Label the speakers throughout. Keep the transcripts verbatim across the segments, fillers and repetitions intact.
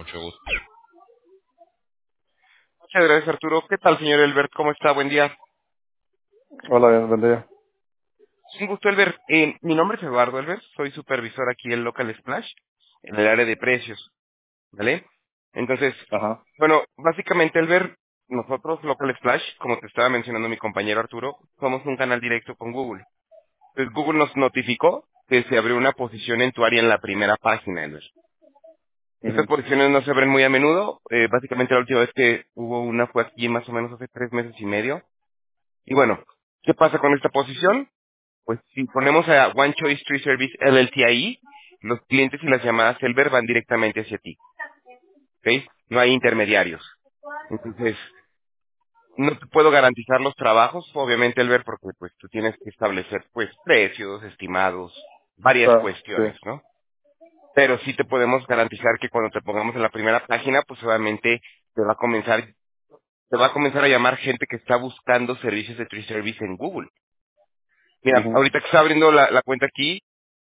Speaker 1: mucho gusto.
Speaker 2: Muchas gracias, Arturo. ¿Qué tal, señor Elbert? ¿Cómo está? Buen día.
Speaker 3: Hola, buen día.
Speaker 2: Un gusto, Elbert. Eh, mi nombre es Eduardo Elbert. Soy supervisor aquí en Local Splash, en el área de precios, ¿vale? Entonces,
Speaker 3: Ajá.
Speaker 2: bueno, básicamente, Elbert, nosotros, Local Splash, como te estaba mencionando mi compañero Arturo, somos un canal directo con Google. Entonces, Google nos notificó que se abrió una posición en tu área en la primera página, Elbert. Estas
Speaker 3: Mhm.
Speaker 2: posiciones no se abren muy a menudo. Eh, básicamente, la última vez que hubo una fue aquí más o menos hace tres meses y medio. Y bueno, ¿qué pasa con esta posición? Pues si ponemos a One Choice Tree Service L L C ahí, los clientes y las llamadas Elber van directamente hacia ti, ¿ok? No hay intermediarios. Entonces, no te puedo garantizar los trabajos, obviamente, Elber, porque pues tú tienes que establecer pues precios, estimados, varias
Speaker 3: Claro, sí.
Speaker 2: cuestiones, ¿no? Pero sí te podemos garantizar que cuando te pongamos en la primera página, pues obviamente te va a comenzar, te va a comenzar a llamar gente que está buscando servicios de Tree Service en Google. Mira,
Speaker 3: Mhm.
Speaker 2: ahorita que está abriendo la, la cuenta aquí,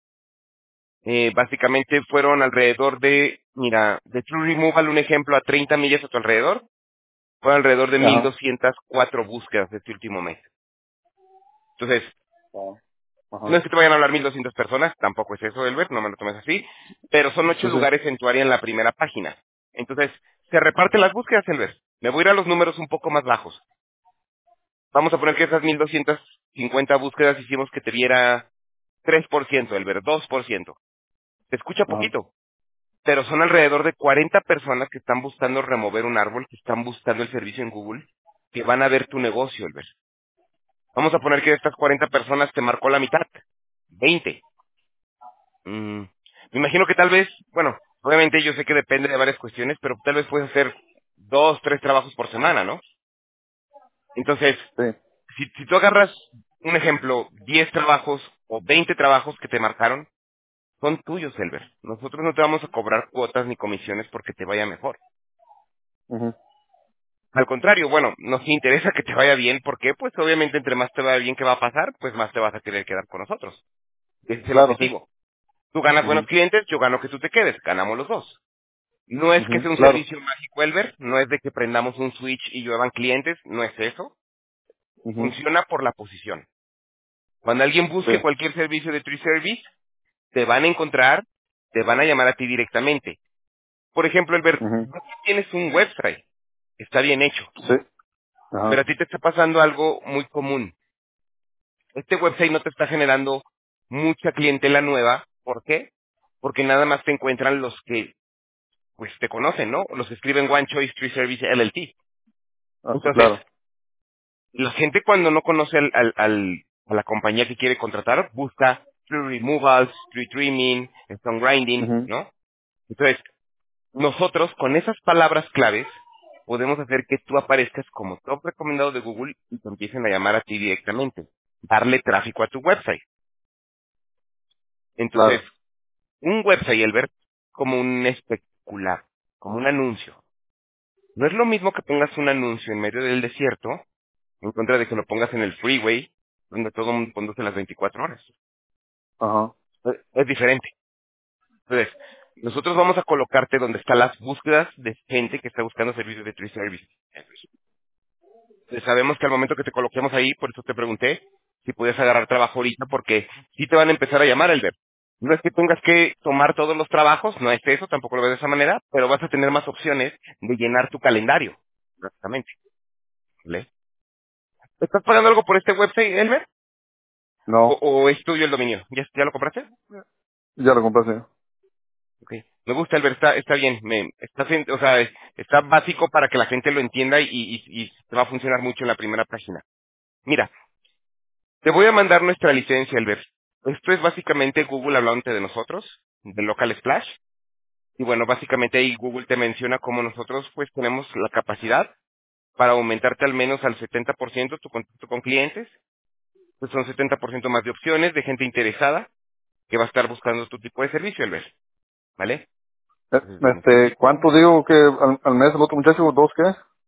Speaker 2: Eh, básicamente fueron alrededor de, mira, de True Removal, un ejemplo, a treinta millas a tu alrededor, fueron alrededor de mil
Speaker 3: Ajá.
Speaker 2: doscientas cuatro búsquedas de este último mes. Entonces,
Speaker 3: Ah,
Speaker 2: no
Speaker 3: Ajá.
Speaker 2: es que te vayan a hablar mil doscientas personas, tampoco es eso, Elbert, no me lo tomes así, pero son ocho
Speaker 3: Sí, sí.
Speaker 2: lugares en tu área en la primera página. Entonces, se reparten las búsquedas, Elbert. Me voy a ir a los números un poco más bajos. Vamos a poner que esas mil doscientas cincuenta búsquedas hicimos que te viera tres por ciento, Elbert, dos por ciento. Te escucha
Speaker 3: Ajá.
Speaker 2: poquito, pero son alrededor de cuarenta personas que están buscando remover un árbol, que están buscando el servicio en Google, que van a ver tu negocio, Elber. Vamos a poner que de estas cuarenta personas te marcó la mitad, veinte. Mm, me imagino que tal vez, bueno, obviamente yo sé que depende de varias cuestiones, pero tal vez puedes hacer dos, tres trabajos por semana, ¿no? Entonces,
Speaker 3: Sí.
Speaker 2: si, si tú agarras un ejemplo, diez trabajos o veinte trabajos que te marcaron, son tuyos, Elber. Nosotros no te vamos a cobrar cuotas ni comisiones porque te vaya mejor.
Speaker 3: Mhm.
Speaker 2: Al contrario, bueno, nos interesa que te vaya bien, ¿por qué? Pues obviamente entre más te vaya bien, ¿qué va a pasar? Pues más te vas a querer quedar con nosotros. Ese es el
Speaker 3: Claro, sí.
Speaker 2: objetivo. Tú ganas buenos
Speaker 3: Mhm.
Speaker 2: clientes, yo gano que tú te quedes, ganamos los dos. No es que
Speaker 3: Mhm.
Speaker 2: sea un
Speaker 3: Claro.
Speaker 2: servicio mágico, Elber, no es de que prendamos un switch y lluevan clientes, no es eso.
Speaker 3: Mhm.
Speaker 2: Funciona por la posición. Cuando alguien
Speaker 3: Sí.
Speaker 2: busque cualquier servicio de Tree Service, te van a encontrar, te van a llamar a ti directamente. Por ejemplo, Elber,
Speaker 3: Mhm.
Speaker 2: tú tienes un website, está bien hecho,
Speaker 3: Sí.
Speaker 2: pero
Speaker 3: Ajá.
Speaker 2: a ti te está pasando algo muy común. Este website no te está generando mucha clientela nueva. ¿Por qué? Porque nada más te encuentran los que pues te conocen, ¿no? Los que escriben One Choice Tree Service L L C.
Speaker 3: Ah, sí,
Speaker 2: Entonces,
Speaker 3: claro.
Speaker 2: la gente cuando no conoce al, al, al- a la compañía que quiere contratar, busca tree removals, tree trimming, stone grinding,
Speaker 3: Mhm.
Speaker 2: ¿no? Entonces, nosotros con esas palabras claves podemos hacer que tú aparezcas como top recomendado de Google y te empiecen a llamar a ti directamente, darle tráfico a tu website. Entonces,
Speaker 3: Claro.
Speaker 2: un website, Elbert, como un especular, como un anuncio. No es lo mismo que pongas un anuncio en medio del desierto, en contra de que lo pongas en el freeway, donde todo el mundo conduce las veinticuatro horas.
Speaker 3: Ajá.
Speaker 2: Es, es diferente. Entonces, nosotros vamos a colocarte donde están las búsquedas de gente que está buscando servicios de tree service. Entonces, sabemos que al momento que te coloquemos ahí, por eso te pregunté si puedes agarrar trabajo ahorita, porque sí te van a empezar a llamar, Elbert. No es que tengas que tomar todos los trabajos, no es eso, tampoco lo ves de esa manera, pero vas a tener más opciones de llenar tu calendario, prácticamente. ¿Vale? ¿Estás pagando algo por este website, Elbert? ¿O,
Speaker 3: No.
Speaker 2: o es tuyo el dominio? ¿Ya, ya lo compraste?
Speaker 3: Ya lo compré, sí.
Speaker 2: Ok. Me gusta, Elbert, está, está bien. Me, está, sen- o sea, es- está básico para que la gente lo entienda y, y, y te va a funcionar mucho en la primera página. Mira, te voy a mandar nuestra licencia, Elbert. Esto es básicamente Google hablándote de nosotros, de Local Splash. Y bueno, básicamente ahí Google te menciona cómo nosotros pues tenemos la capacidad para aumentarte al menos al setenta por ciento tu contacto con clientes. Pues son setenta por ciento más de opciones de gente interesada que va a estar buscando tu tipo de servicio, Elbert. ¿Vale?
Speaker 3: Eh,
Speaker 2: Entonces, dame
Speaker 3: Este,
Speaker 2: tantito.
Speaker 3: ¿cuánto digo que al, al mes el otro muchacho? ¿Dos qué?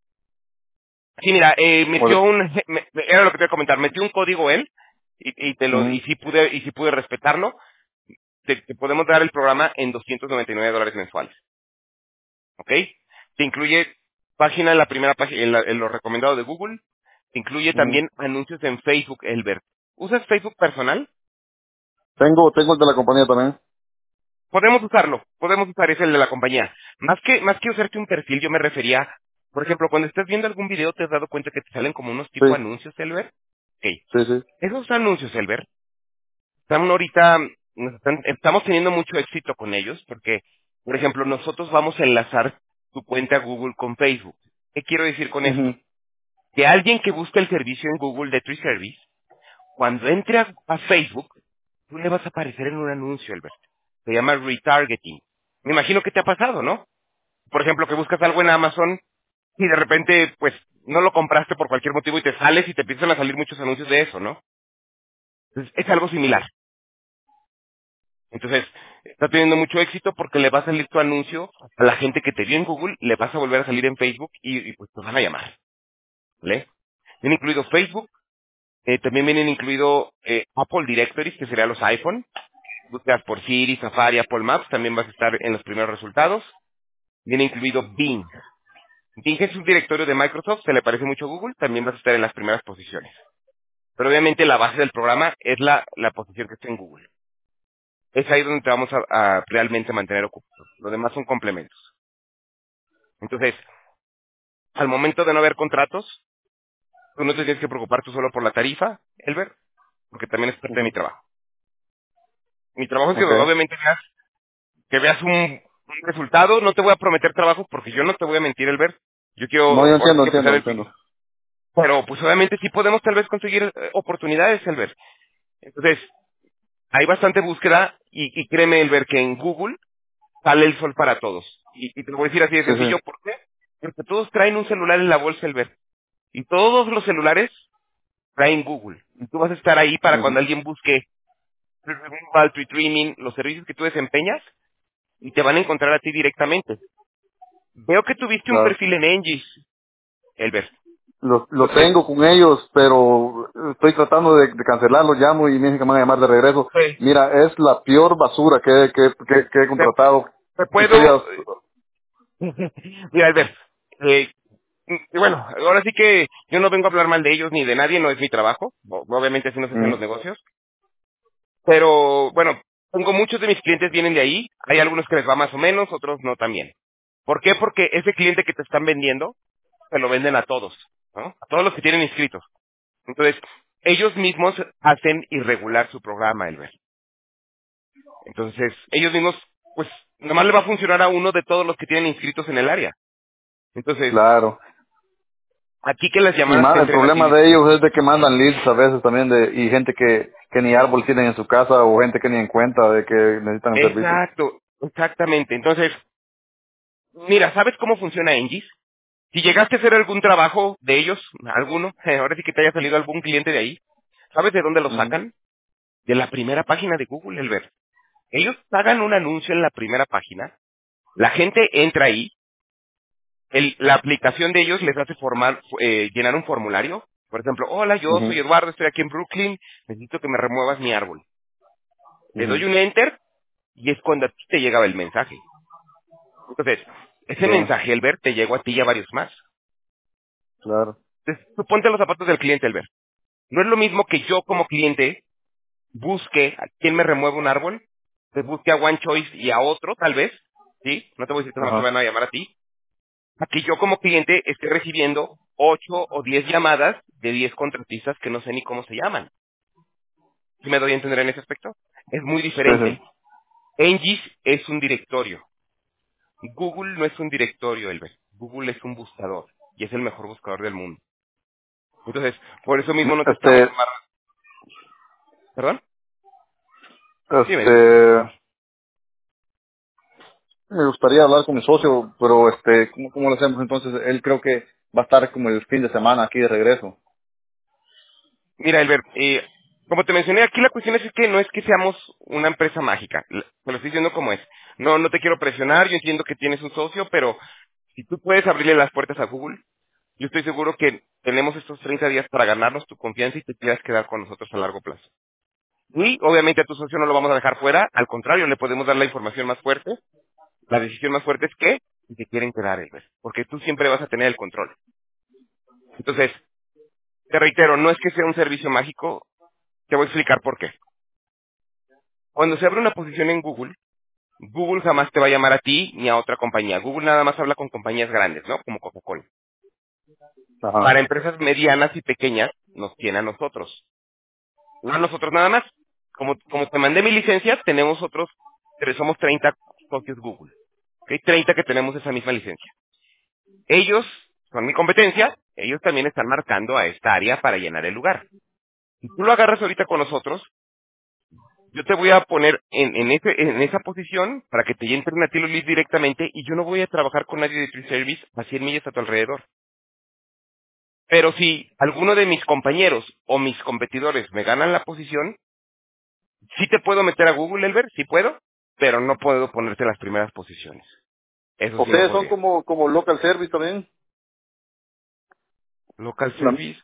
Speaker 2: Sí, mira, eh,
Speaker 3: O
Speaker 2: metió
Speaker 3: de...
Speaker 2: un, me- me- era lo que te iba a comentar, metió un código él y, y te lo, y
Speaker 3: Mhm.
Speaker 2: sí pude, y sí pude respetarlo. Te, te podemos dar el programa en doscientos noventa y nueve dólares mensuales. ¿ok? Te incluye página en la primera página, en, la- en lo recomendado de Google. Te incluye
Speaker 3: Ujú.
Speaker 2: también anuncios en Facebook, Elbert. ¿Usas Facebook personal?
Speaker 3: Tengo, tengo el de la compañía también.
Speaker 2: Podemos usarlo, podemos usar ese el de la compañía. Más que, más que usarte un perfil, yo me refería, por ejemplo, cuando estás viendo algún video, ¿te has dado cuenta que te salen como unos
Speaker 3: Sí,
Speaker 2: tipo anuncios, Elbert? Ok.
Speaker 3: sí, sí.
Speaker 2: Esos anuncios, Elbert, están ahorita, nos están- estamos teniendo mucho éxito con ellos, porque, por ejemplo, nosotros vamos a enlazar tu cuenta Google con Facebook. ¿Qué quiero decir con esto?
Speaker 3: Ujú,
Speaker 2: Que alguien que busque el servicio en Google de Tree Service, cuando entre a, a Facebook, tú le vas a aparecer en un anuncio, Albert. Se llama retargeting. Me imagino que te ha pasado, ¿no? Por ejemplo, que buscas algo en Amazon y de repente, pues, no lo compraste por cualquier motivo y te sales y te empiezan a salir muchos anuncios de eso, ¿no? Entonces, es algo similar. Entonces, está teniendo mucho éxito porque le va a salir tu anuncio a la gente que te vio en Google, le vas a volver a salir en Facebook y, y, pues te van a llamar, ¿vale? Viene incluido Facebook, eh, también vienen incluido eh, Apple Directories, que serían los iPhone. Buscas por Siri, Safari, Apple Maps, también vas a estar en los primeros resultados. Viene incluido Bing. Bing es un directorio de Microsoft, se le parece mucho a Google, también vas a estar en las primeras posiciones. Pero obviamente la base del programa es la, la posición que está en Google. Es ahí donde te vamos a, a realmente mantener ocupado. Lo demás son complementos. Entonces, al momento de no haber contratos, tú no te tienes que preocupar tú solo por la tarifa, Elber, porque también es parte de mi
Speaker 3: ujú.
Speaker 2: trabajo. Mi trabajo es que
Speaker 3: Okay.
Speaker 2: obviamente veas, que veas un, un resultado. No te voy a prometer trabajo porque yo no te voy a mentir, Elber. Yo quiero,
Speaker 3: No, yo
Speaker 2: ahora sí
Speaker 3: entiendo,
Speaker 2: que empezar
Speaker 3: entiendo,
Speaker 2: el...
Speaker 3: entiendo.
Speaker 2: Pero pues obviamente sí podemos tal vez conseguir eh, oportunidades, Elber. Entonces, hay bastante búsqueda y, y créeme, Elber, que en Google sale el sol para todos. Y, y te lo voy a decir así de
Speaker 3: Sí,
Speaker 2: sencillo,
Speaker 3: sí.
Speaker 2: ¿por qué? Porque todos traen un celular en la bolsa, Elber. Y todos los celulares traen Google. Y tú vas a estar ahí para cuando
Speaker 3: Ujú,
Speaker 2: alguien busque Removal, Tree Trimming, los servicios que tú desempeñas, y te van a encontrar a ti directamente. Veo que tuviste un
Speaker 3: claro.
Speaker 2: perfil en Engis, Elber.
Speaker 3: Lo, lo
Speaker 2: Entonces,
Speaker 3: tengo con ellos, pero estoy tratando de, de cancelarlo, llamo y me dicen que me van a llamar de regreso.
Speaker 2: pues,
Speaker 3: Mira, es la peor basura que, que, que, que he
Speaker 2: te,
Speaker 3: contratado.
Speaker 2: te
Speaker 3: Estoy
Speaker 2: puedo...
Speaker 3: as-
Speaker 2: Mira, Elber, eh, y bueno, ahora sí que yo no vengo a hablar mal de ellos ni de nadie, no es mi trabajo. O- Obviamente así no se hacen
Speaker 3: Ujú,
Speaker 2: los negocios. Pero, bueno, tengo muchos de mis clientes vienen de ahí. Hay algunos que les va más o menos, otros no también. ¿Por qué? Porque ese cliente que te están vendiendo, se lo venden a todos, ¿no? A todos los que tienen inscritos. Entonces, ellos mismos hacen irregular su programa, Elber. Entonces, ellos mismos, pues, nomás le va a funcionar a uno de todos los que tienen inscritos en el área. Entonces,
Speaker 3: claro.
Speaker 2: aquí que las
Speaker 3: Y
Speaker 2: llamadas
Speaker 3: más, el
Speaker 2: entren
Speaker 3: problema
Speaker 2: así.
Speaker 3: de ellos es de que mandan leads a veces también de, y gente que, que ni árbol tienen en su casa o gente que ni en cuenta de que necesitan el servicio.
Speaker 2: Exacto, exactamente. Entonces, mira, ¿sabes cómo funciona Engis? Si llegaste a hacer algún trabajo de ellos, alguno, ahora sí que te haya salido algún cliente de ahí, ¿sabes de dónde lo
Speaker 3: Ujú,
Speaker 2: sacan? De la primera página de Google, Elber. Ellos hagan un anuncio en la primera página, la gente entra ahí, el- la aplicación de ellos les hace formar, eh, llenar un formulario. Por ejemplo, hola, yo
Speaker 3: ujú,
Speaker 2: soy Eduardo, estoy aquí en Brooklyn, necesito que me remuevas mi árbol. Le
Speaker 3: ujú.
Speaker 2: doy un enter y es cuando a ti te llegaba el mensaje. Entonces, ese
Speaker 3: Sí,
Speaker 2: mensaje, Elber, te llegó a ti y a varios más.
Speaker 3: claro.
Speaker 2: Entonces, tú ponte los zapatos del cliente, Elber. No es lo mismo que yo como cliente busque a quién me remueve un árbol, te busque a One Choice y a otro, tal vez, ¿sí? No te voy a decir que no te
Speaker 3: Ajá.
Speaker 2: van a llamar a ti. A que yo como cliente esté recibiendo ocho o diez llamadas de diez contratistas que no sé ni cómo se llaman. ¿Sí me doy a entender en ese aspecto? Es muy
Speaker 3: Sí, sí.
Speaker 2: diferente. Engis es un directorio. Google no es un directorio, Elber. Google es un buscador. Y es el mejor buscador del mundo. Entonces, por eso mismo no te estamos
Speaker 3: Este,
Speaker 2: amarrando. ¿Perdón? Dime, dime.
Speaker 3: este, me gustaría hablar con mi socio, pero este, ¿cómo, cómo lo hacemos entonces? Él creo que va a estar como el fin de semana aquí de regreso.
Speaker 2: Mira, Albert, eh, como te mencioné, aquí la cuestión es que no es que seamos una empresa mágica. L- Te lo estoy diciendo como es. No, no te quiero presionar, yo entiendo que tienes un socio, pero si tú puedes abrirle las puertas a Google, yo estoy seguro que tenemos estos treinta días para ganarnos tu confianza y te quieras quedar con nosotros a largo plazo. Y obviamente a tu socio no lo vamos a dejar fuera, al contrario, le podemos dar la información más fuerte. La decisión más fuerte es que y te quieren quedar, Elber, porque tú siempre vas a tener el control. Entonces, te reitero, no es que sea un servicio mágico, te voy a explicar por qué. Cuando se abre una posición en Google, Google jamás te va a llamar a ti ni a otra compañía. Google nada más habla con compañías grandes, ¿no? Como Coca-Cola. Para
Speaker 3: Ajá.
Speaker 2: empresas medianas y pequeñas, nos tiene a nosotros. No a nosotros nada más. Como, como te mandé mi licencia, tenemos otros, tres- somos treinta socios Google. ¿Ok? treinta que tenemos esa misma licencia. Ellos son mi competencia, ellos también están marcando a esta área para llenar el lugar. Si tú lo agarras ahorita con nosotros, yo te voy a poner en, en, ese, en esa posición para que te entren a ti los leads directamente y yo no voy a trabajar con nadie de Tree Service a cien millas a tu alrededor. Pero si alguno de mis compañeros o mis competidores me ganan la posición, sí te puedo meter a Google, Elber, sí puedo, pero no puedo ponerte las primeras posiciones. Eso sí no
Speaker 3: Ustedes son
Speaker 2: podría.
Speaker 3: como, como local service también.
Speaker 2: Local
Speaker 3: La-
Speaker 2: Service.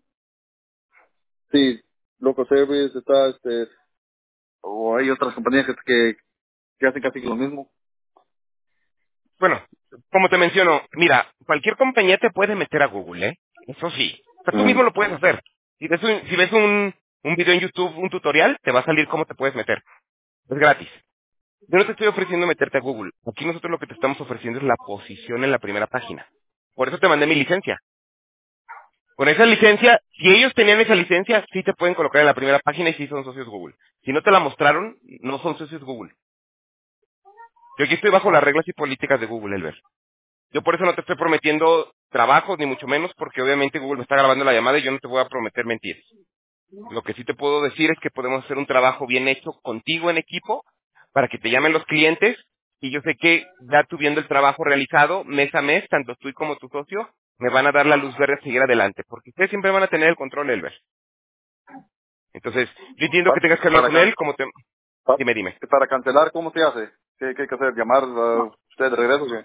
Speaker 3: sí, local service está, este, o hay otras compañías que, que, que hacen casi lo mismo.
Speaker 2: Bueno, como te menciono, mira, cualquier compañía te puede meter a Google, ¿eh? Eso sí. O sea, tú
Speaker 3: Mm.
Speaker 2: mismo lo puedes hacer. Si ves un, si ves un, un video en YouTube, un tutorial, te va a salir cómo te puedes meter. Es gratis. Yo no te estoy ofreciendo meterte a Google. Aquí nosotros lo que te estamos ofreciendo es la posición en la primera página. Por eso te mandé mi licencia. Con esa licencia, si ellos tenían esa licencia, sí te pueden colocar en la primera página y sí son socios Google. Si no te la mostraron, no son socios Google. Yo aquí estoy bajo las reglas y políticas de Google, Elber. Yo por eso no te estoy prometiendo trabajos, ni mucho menos, porque obviamente Google me está grabando la llamada y yo no te voy a prometer mentiras. Lo que sí te puedo decir es que podemos hacer un trabajo bien hecho contigo en equipo para que te llamen los clientes y yo sé que ya tú viendo el trabajo realizado mes a mes, tanto tú y como tu socio, me van a dar la luz verde a seguir adelante, porque ustedes siempre van a tener el control, Elber. Entonces, yo entiendo que
Speaker 3: Pa-
Speaker 2: tengas que hablar
Speaker 3: para,
Speaker 2: con
Speaker 3: can-
Speaker 2: él, como te...
Speaker 3: pa-
Speaker 2: Dime, dime.
Speaker 3: para cancelar, ¿cómo se hace? ¿Qué, qué hay que hacer? ¿Llamar a usted de regreso? ¿Qué?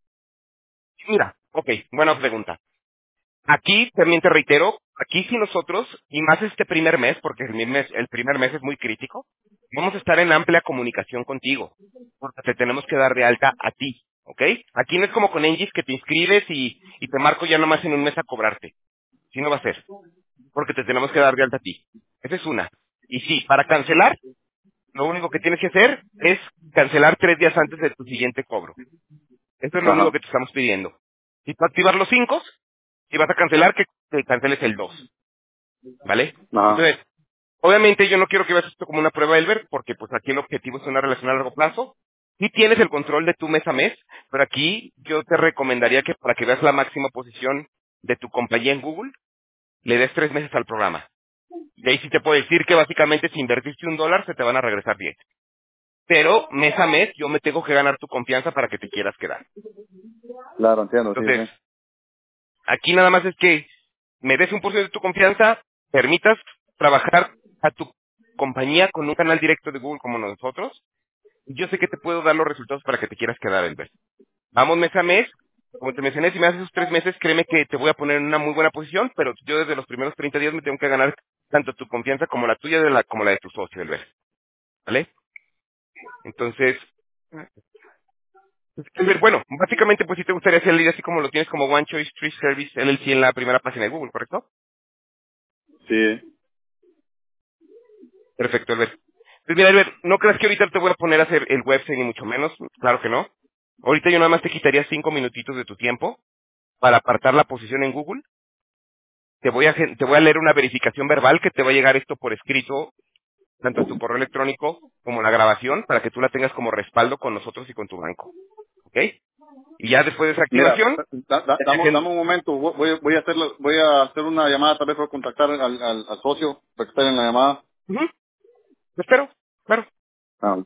Speaker 2: Mira, ok, buena pregunta. Aquí también te reitero, aquí sí nosotros, y más este primer mes, porque el, mes, el primer mes es muy crítico, vamos a estar en amplia comunicación contigo, porque te tenemos que dar de alta a ti, ¿ok? Aquí no es como con Engis que te inscribes y, y te marco ya nomás en un mes a cobrarte. Sí no va a ser, porque te tenemos que dar de alta a ti. Esa es una. Y sí, para cancelar, lo único que tienes que hacer es cancelar tres días antes de tu siguiente cobro. Eso es lo único
Speaker 3: Ajá.
Speaker 2: que te estamos pidiendo. Si tú activas los cinco, si vas a cancelar, que te canceles el dos. ¿Vale?
Speaker 3: Ajá.
Speaker 2: Entonces, obviamente yo no quiero que veas esto como una prueba Elber, porque pues aquí el objetivo es una relación a largo plazo. Sí tienes el control de tu mes a mes, pero aquí yo te recomendaría que para que veas la máxima posición de tu compañía en Google, le des tres meses al programa. Y ahí sí te puedo decir que básicamente si invertiste un dólar, se te van a regresar diez. Pero mes a mes yo me tengo que ganar tu confianza para que te quieras quedar.
Speaker 3: Claro, entiendo, sí,
Speaker 2: Entonces,
Speaker 3: sí.
Speaker 2: aquí nada más es que me des un por ciento de tu confianza, permitas trabajar a tu compañía con un canal directo de Google como nosotros, y yo sé que te puedo dar los resultados para que te quieras quedar, Elber. Vamos mes a mes, como te mencioné, si me haces esos tres meses, créeme que te voy a poner en una muy buena posición, pero yo desde los primeros treinta días me tengo que ganar tanto tu confianza como la tuya de la, como la de tu socio, Elber. ¿Vale? Entonces, Elber, bueno, básicamente pues si te gustaría hacer el así como lo tienes como One Choice Tree Service L L C en la primera página de Google, ¿correcto?
Speaker 3: Sí.
Speaker 2: Perfecto, Albert. Pues mira, Albert, no creas que ahorita te voy a poner a hacer el website ni mucho menos, claro que no. Ahorita yo nada más te quitaría cinco minutitos de tu tiempo para apartar la posición en Google. Te voy a gen- te voy a leer una verificación verbal que te va a llegar esto por escrito, tanto a tu correo electrónico como la grabación, para que tú la tengas como respaldo con nosotros y con tu banco. ¿Ok? Y ya después de esa
Speaker 3: Mira,
Speaker 2: activación,
Speaker 3: da- da- dame, dame un momento, voy, voy a hacer voy a hacer una llamada, tal vez voy a contactar al, al, al socio para que esté en la llamada.
Speaker 2: ujú, te espero, claro.
Speaker 3: Ah,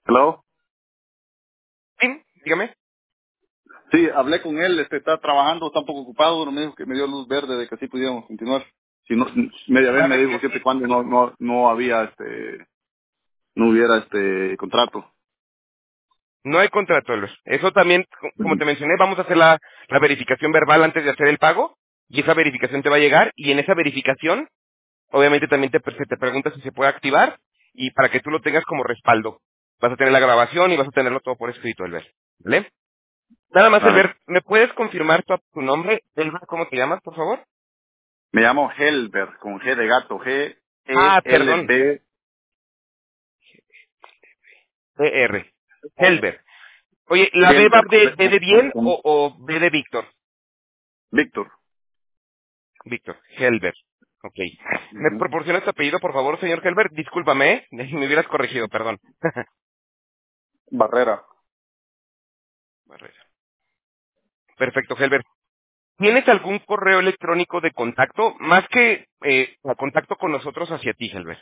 Speaker 3: Hello.
Speaker 2: Sí, dígame.
Speaker 3: Sí, hablé con él, este, está trabajando, está un poco ocupado, pero me dijo que me dio luz verde de que así pudiéramos continuar. Si no, media vez me dijo siempre y cuando no, no, no había, este, no hubiera, este, contrato.
Speaker 2: No hay contrato, Albert. Eso también, co- como
Speaker 3: Ujú.
Speaker 2: te mencioné, vamos a hacer la, la verificación verbal antes de hacer el pago y esa verificación te va a llegar y en esa verificación, obviamente también te, se te pregunta si se puede activar y para que tú lo tengas como respaldo. Vas a tener la grabación y vas a tenerlo todo por escrito, Albert. ¿Vale? Nada más,
Speaker 3: Vale.
Speaker 2: Albert, ¿me puedes confirmar tu, tu nombre? Albert, ¿cómo te llamas, por favor?
Speaker 3: Me llamo Helber, con G de gato, G E
Speaker 2: Ah,
Speaker 3: L
Speaker 2: perdón,
Speaker 3: B.
Speaker 2: E R. Helbert. Oye, ¿la B va
Speaker 3: Helber, con
Speaker 2: de,
Speaker 3: B,
Speaker 2: B
Speaker 3: con,
Speaker 2: de
Speaker 3: con-
Speaker 2: bien
Speaker 3: con
Speaker 2: o, o B de Víctor?
Speaker 3: Víctor.
Speaker 2: Víctor, Helbert. Ok. ¿Me
Speaker 3: Ujú.
Speaker 2: proporciona tu apellido, por favor, señor Helbert? Discúlpame, ¿eh? Me hubieras corregido, perdón.
Speaker 3: Barrera.
Speaker 2: Barrera. Perfecto, Helbert. ¿Tienes algún correo electrónico de contacto? Más que eh, a contacto con nosotros hacia ti, Helbert.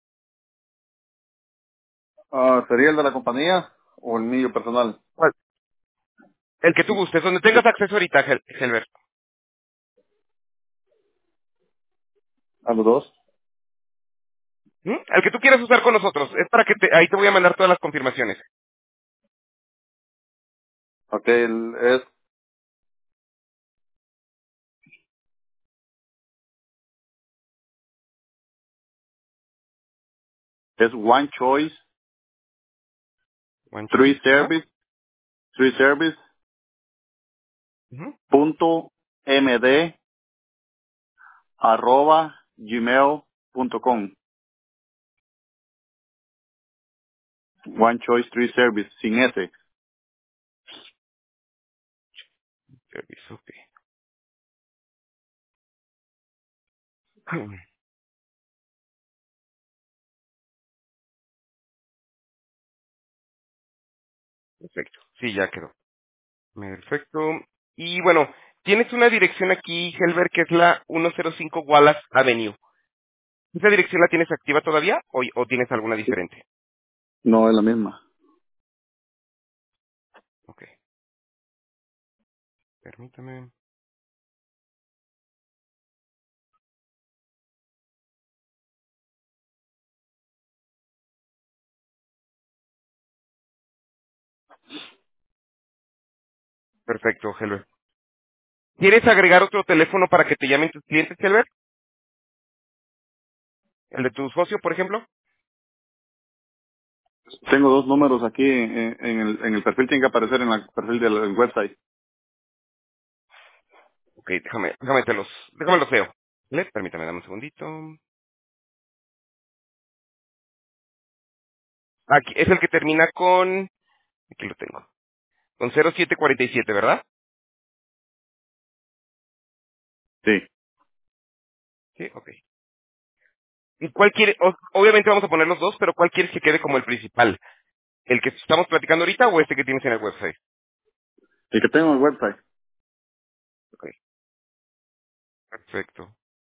Speaker 3: Ah, ¿sería el de la compañía o el mío personal?
Speaker 2: ¿Cuál? El que tú gustes, donde tengas acceso ahorita, Hel- Helbert.
Speaker 3: ¿A los dos?
Speaker 2: ¿Mm? El que tú quieras usar con nosotros. Es para que te, ahí te voy a mandar todas las confirmaciones.
Speaker 3: Ok, el, es, es One Choice,
Speaker 2: One
Speaker 3: Three
Speaker 2: choice, ajá.
Speaker 3: Service, Three Service,
Speaker 2: Ujú.
Speaker 3: punto md, arroba, gmail punto com. One Choice Three Service, sin S.
Speaker 2: Service, ok. Perfecto. Sí, ya quedó. Perfecto. Y bueno, tienes una dirección aquí, Helber, que es la ciento cinco Wallace Avenue. ¿Esa dirección la tienes activa todavía o, o tienes alguna diferente?
Speaker 3: No es la misma.
Speaker 2: Ok, permítame. Perfecto, Helber. ¿Quieres agregar otro teléfono para que te llamen tus clientes, Helber? ¿El de tu socio, por ejemplo?
Speaker 3: Tengo dos números aquí en, en el, en el perfil, tiene que aparecer en el perfil del website.
Speaker 2: Ok, déjame, déjame te los, déjame los veo. ¿Vale? Permítame, dame un segundito. Aquí, es el que termina con, aquí lo tengo, con cero siete cuarenta y siete, ¿verdad?
Speaker 3: Sí.
Speaker 2: Sí, ok. ¿Y cuál quiere, o- obviamente vamos a poner los dos, pero cuál quieres que quede como el principal? ¿El que estamos platicando ahorita o este que tienes en el website?
Speaker 3: El que tengo en el website.
Speaker 2: Ok, perfecto.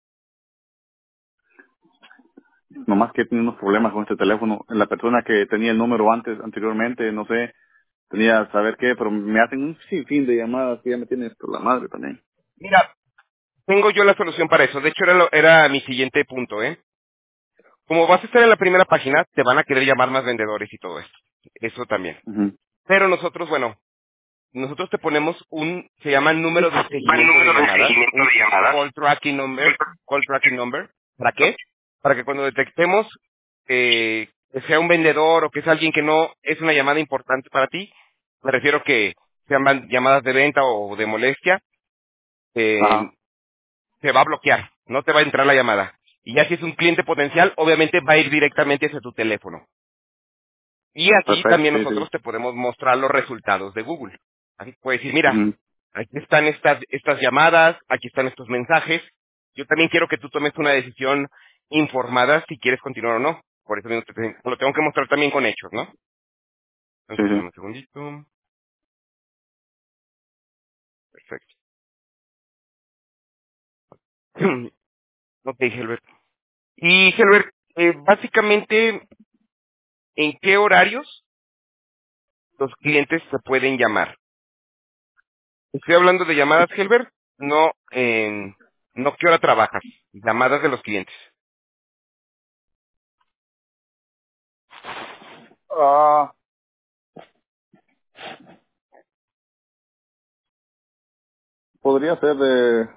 Speaker 3: Nomás que he tenido unos problemas con este teléfono. La persona que tenía el número antes, anteriormente, no sé, tenía saber qué, pero me hacen un sinfín de llamadas que ya me tiene por la madre también.
Speaker 2: Mira, tengo yo la solución para eso. De hecho, era, lo- era mi siguiente punto, ¿eh? Como vas a estar en la primera página, te van a querer llamar más vendedores y todo esto. Eso también.
Speaker 3: Ujú.
Speaker 2: Pero nosotros, bueno, nosotros te ponemos un, se llama número de
Speaker 3: Buen
Speaker 2: seguimiento de
Speaker 3: número de
Speaker 2: llamadas,
Speaker 3: seguimiento
Speaker 2: un
Speaker 3: de llamadas.
Speaker 2: call tracking number, call tracking number. ¿Para qué? Para que cuando detectemos eh, que sea un vendedor o que es alguien que no es una llamada importante para ti, me refiero que sean man- llamadas de venta o de molestia, eh,
Speaker 3: Ajá.
Speaker 2: se va a bloquear, no te va a entrar la llamada. Y ya si es un cliente potencial, obviamente va a ir directamente hacia tu teléfono. Y así
Speaker 3: Perfecto,
Speaker 2: también
Speaker 3: sí, sí.
Speaker 2: nosotros te podemos mostrar los resultados de Google. Así puedes decir, mira,
Speaker 3: Ujú.
Speaker 2: aquí están estas, estas llamadas, aquí están estos mensajes. Yo también quiero que tú tomes una decisión informada si quieres continuar o no. Por eso mismo te, te lo tengo que mostrar también con hechos, ¿no?
Speaker 3: Sí,
Speaker 2: Entonces, dame
Speaker 3: sí.
Speaker 2: un segundito. Perfecto. Ok, Helbert. Y, Helbert, eh, básicamente, ¿en qué horarios? los clientes se pueden llamar. Estoy hablando de llamadas, Helbert, no en, no qué hora trabajas, llamadas de los clientes.
Speaker 3: Ah, podría ser de,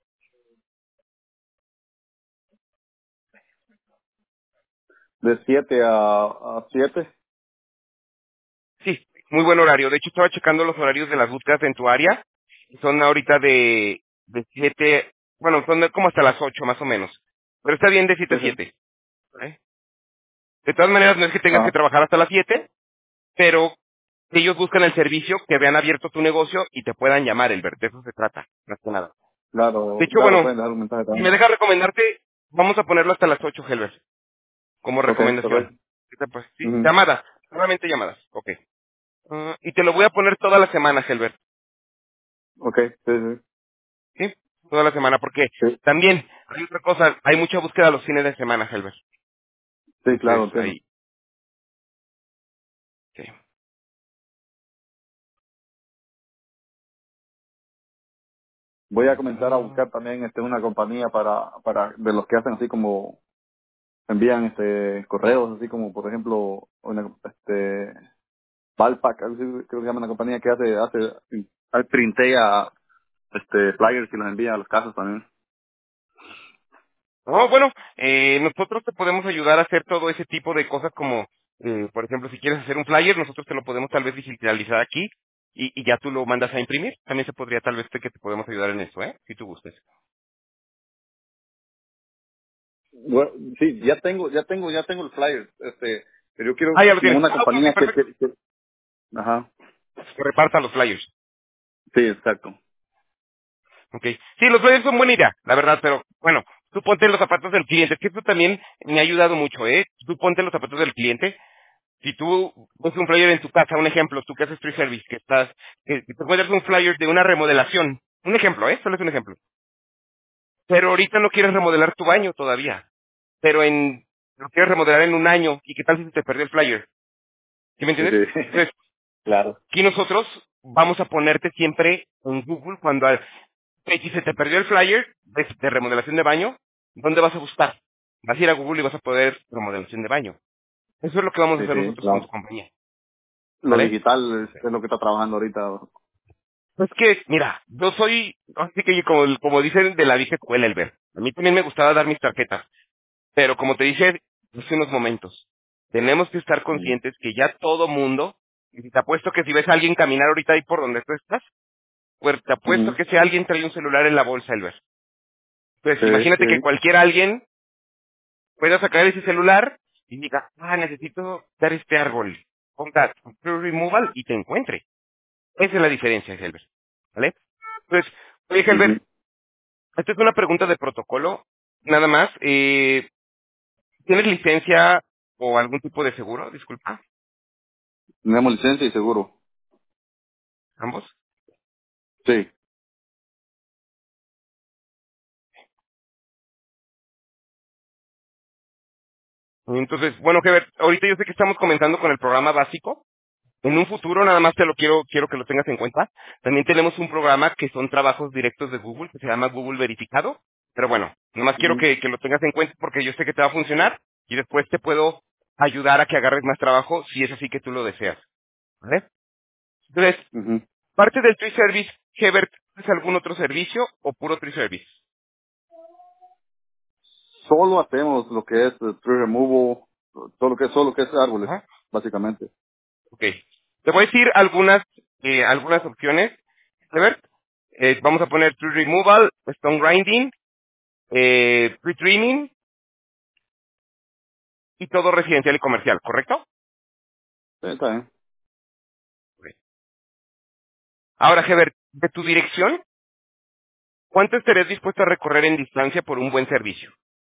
Speaker 3: de siete a, a siete.
Speaker 2: Sí, muy buen horario. De hecho, estaba checando los horarios de las búsquedas en tu área. Son ahorita de, de siete, bueno, son de como hasta las ocho más o menos. Pero está bien de siete
Speaker 3: Sí,
Speaker 2: a
Speaker 3: sí.
Speaker 2: siete. ¿eh? De todas maneras, no es que tengas que
Speaker 3: Ah,
Speaker 2: trabajar hasta las siete, pero ellos buscan el servicio, que vean abierto tu negocio y te puedan llamar, el ver. De eso se trata, más que nada. De
Speaker 3: claro,
Speaker 2: hecho,
Speaker 3: claro,
Speaker 2: bueno,
Speaker 3: pueden dejar un mensaje
Speaker 2: si me
Speaker 3: también.
Speaker 2: dejas recomendarte, vamos a ponerlo hasta las ocho, Helbert, como
Speaker 3: Ok,
Speaker 2: recomendación.
Speaker 3: perfecto.
Speaker 2: ¿Qué te parece? Sí,
Speaker 3: Ujú.
Speaker 2: llamadas, solamente llamadas. Ok. Ah, y te lo voy a poner toda la semana, Helbert.
Speaker 3: Ok, sí, sí.
Speaker 2: ¿Sí? Toda la semana, porque
Speaker 3: Sí,
Speaker 2: también hay otra cosa, hay mucha búsqueda los fines de semana, Helbert.
Speaker 3: sí,
Speaker 2: Entonces,
Speaker 3: claro, entiendo.
Speaker 2: ahí, sí.
Speaker 3: Voy a comenzar a
Speaker 2: Ah,
Speaker 3: buscar también este una compañía para, para de los que hacen así como envían este correos, así como por ejemplo una este Valpac, algo así creo que se llama una compañía que hace hace printea este flyers y los envía a los casos también.
Speaker 2: no, bueno, eh, nosotros te podemos ayudar a hacer todo ese tipo de cosas como, eh, por ejemplo, si quieres hacer un flyer, nosotros te lo podemos tal vez digitalizar aquí y, y ya tú lo mandas a imprimir. También se podría tal vez que te podemos ayudar en eso, ¿eh? Si tú gustes.
Speaker 3: Bueno, sí, ya tengo, ya tengo, ya tengo el flyer, este, pero yo quiero
Speaker 2: Ah, ya lo
Speaker 3: como
Speaker 2: tienes.
Speaker 3: una
Speaker 2: Ah, ok, ok,
Speaker 3: compañía que,
Speaker 2: perfecto.
Speaker 3: que, que- ajá,
Speaker 2: Que reparta los flyers.
Speaker 3: sí, exacto.
Speaker 2: Ok. Sí, los flyers son buena idea, la verdad, pero bueno, tú ponte en los zapatos del cliente, que esto también me ha ayudado mucho, ¿eh? Tú ponte en los zapatos del cliente. Si tú ves un flyer en tu casa, un ejemplo, tú que haces free service, que estás, que, que te encuentras un flyer de una remodelación, un ejemplo, ¿eh? Solo es un ejemplo. Pero ahorita no quieres remodelar tu baño todavía, pero en, lo quieres remodelar en un año, ¿y qué tal si se te perdió el flyer? ¿Sí me
Speaker 3: Sí,
Speaker 2: entiendes?
Speaker 3: sí,
Speaker 2: Entonces,
Speaker 3: claro.
Speaker 2: aquí nosotros vamos a ponerte siempre en Google cuando al- eh, si se te perdió el flyer de, de remodelación de baño, ¿dónde vas a buscar? Vas a ir a Google y vas a poder remodelación de baño. Eso es lo que vamos a
Speaker 3: Sí,
Speaker 2: hacer
Speaker 3: sí,
Speaker 2: nosotros con tu
Speaker 3: claro.
Speaker 2: compañía,
Speaker 3: Lo
Speaker 2: ¿vale?
Speaker 3: digital es, es lo que está trabajando ahorita.
Speaker 2: Pues que, mira, yo soy, así que como, como dicen de la vieja escuela, el ver. A mí también me gustaba dar mis tarjetas, pero como te dije hace unos momentos, tenemos que estar
Speaker 3: Sí,
Speaker 2: conscientes que ya todo mundo, y te apuesto que si ves a alguien caminar ahorita ahí por donde tú estás, pues te apuesto
Speaker 3: ujú.
Speaker 2: que si alguien trae un celular en la bolsa, el ver. Pues
Speaker 3: Sí,
Speaker 2: imagínate que
Speaker 3: sí,
Speaker 2: cualquier alguien pueda sacar ese celular y diga, ah, necesito dar este árbol, ponga tree removal y te encuentre. Esa es la diferencia, Helber. ¿Vale? Pues, oye,
Speaker 3: ujú.
Speaker 2: Helber, esta es una pregunta de protocolo, nada más. Eh, ¿Tienes licencia o algún tipo de seguro? Disculpa,
Speaker 3: Tenemos licencia y seguro.
Speaker 2: ambos.
Speaker 3: Sí.
Speaker 2: Entonces, bueno, Heber, ahorita yo sé que estamos comenzando con el programa básico. En un futuro, nada más te lo quiero, quiero que lo tengas en cuenta. También tenemos un programa que son trabajos directos de Google, que se llama Google Verificado. Pero bueno, nada más quiero
Speaker 3: Ujú,
Speaker 2: que, que lo tengas en cuenta porque yo sé que te va a funcionar y después te puedo ayudar a que agarres más trabajo si es así que tú lo deseas. ¿Vale? Entonces,
Speaker 3: ujú.
Speaker 2: parte del Tree Service, Heber, ¿es algún otro servicio o puro Tree Service?
Speaker 3: Solo hacemos lo que es eh, tree removal, todo lo que es, solo lo que es árboles,
Speaker 2: Ajá.
Speaker 3: básicamente.
Speaker 2: Ok. Te voy a decir algunas, eh, algunas opciones. Heber, eh, vamos a poner Tree Removal, Stone Grinding, eh, Tree Trimming y todo residencial y comercial, ¿correcto?
Speaker 3: Sí, está bien.
Speaker 2: Ok. Ahora, Heber, de tu dirección, ¿cuánto estarías dispuesto a recorrer en distancia por un buen servicio?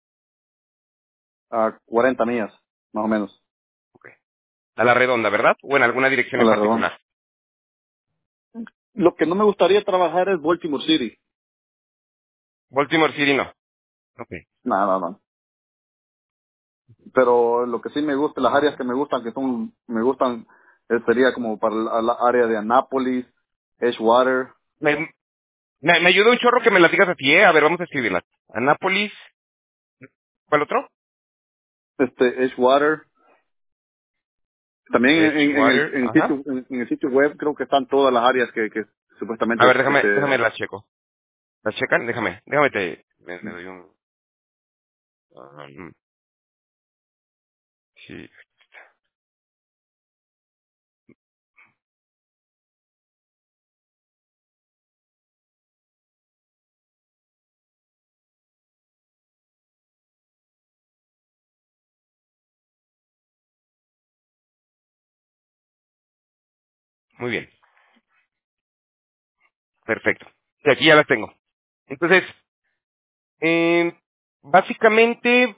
Speaker 3: A cuarenta millas, más o menos,
Speaker 2: Ok. A la redonda, ¿verdad? O en alguna dirección
Speaker 3: a
Speaker 2: en
Speaker 3: la redonda.
Speaker 2: particular.
Speaker 3: Lo que no me gustaría trabajar es Baltimore City.
Speaker 2: Baltimore City no. Ok.
Speaker 3: No, no, no. Pero lo que sí me gusta, las áreas que me gustan, que son, me gustan, Eh, Sería como para la, la área de Annapolis, Edgewater,
Speaker 2: Me, me, me ayuda un chorro que me las digas a ti, ¿eh? A ver, vamos a escribirlas. Anápolis, ¿cuál otro?
Speaker 3: este, Edgewater. También en, en el,
Speaker 2: Edgewater,
Speaker 3: en, el sitio,
Speaker 2: ajá.
Speaker 3: en, en el sitio web creo que están todas las áreas que, que
Speaker 2: A
Speaker 3: supuestamente
Speaker 2: ver, déjame, déjame
Speaker 3: este,
Speaker 2: las checo. ¿Las checan? Déjame, déjame te, me, me doy un, um, sí, muy bien, perfecto. Sí, aquí ya las tengo. Entonces, eh, básicamente,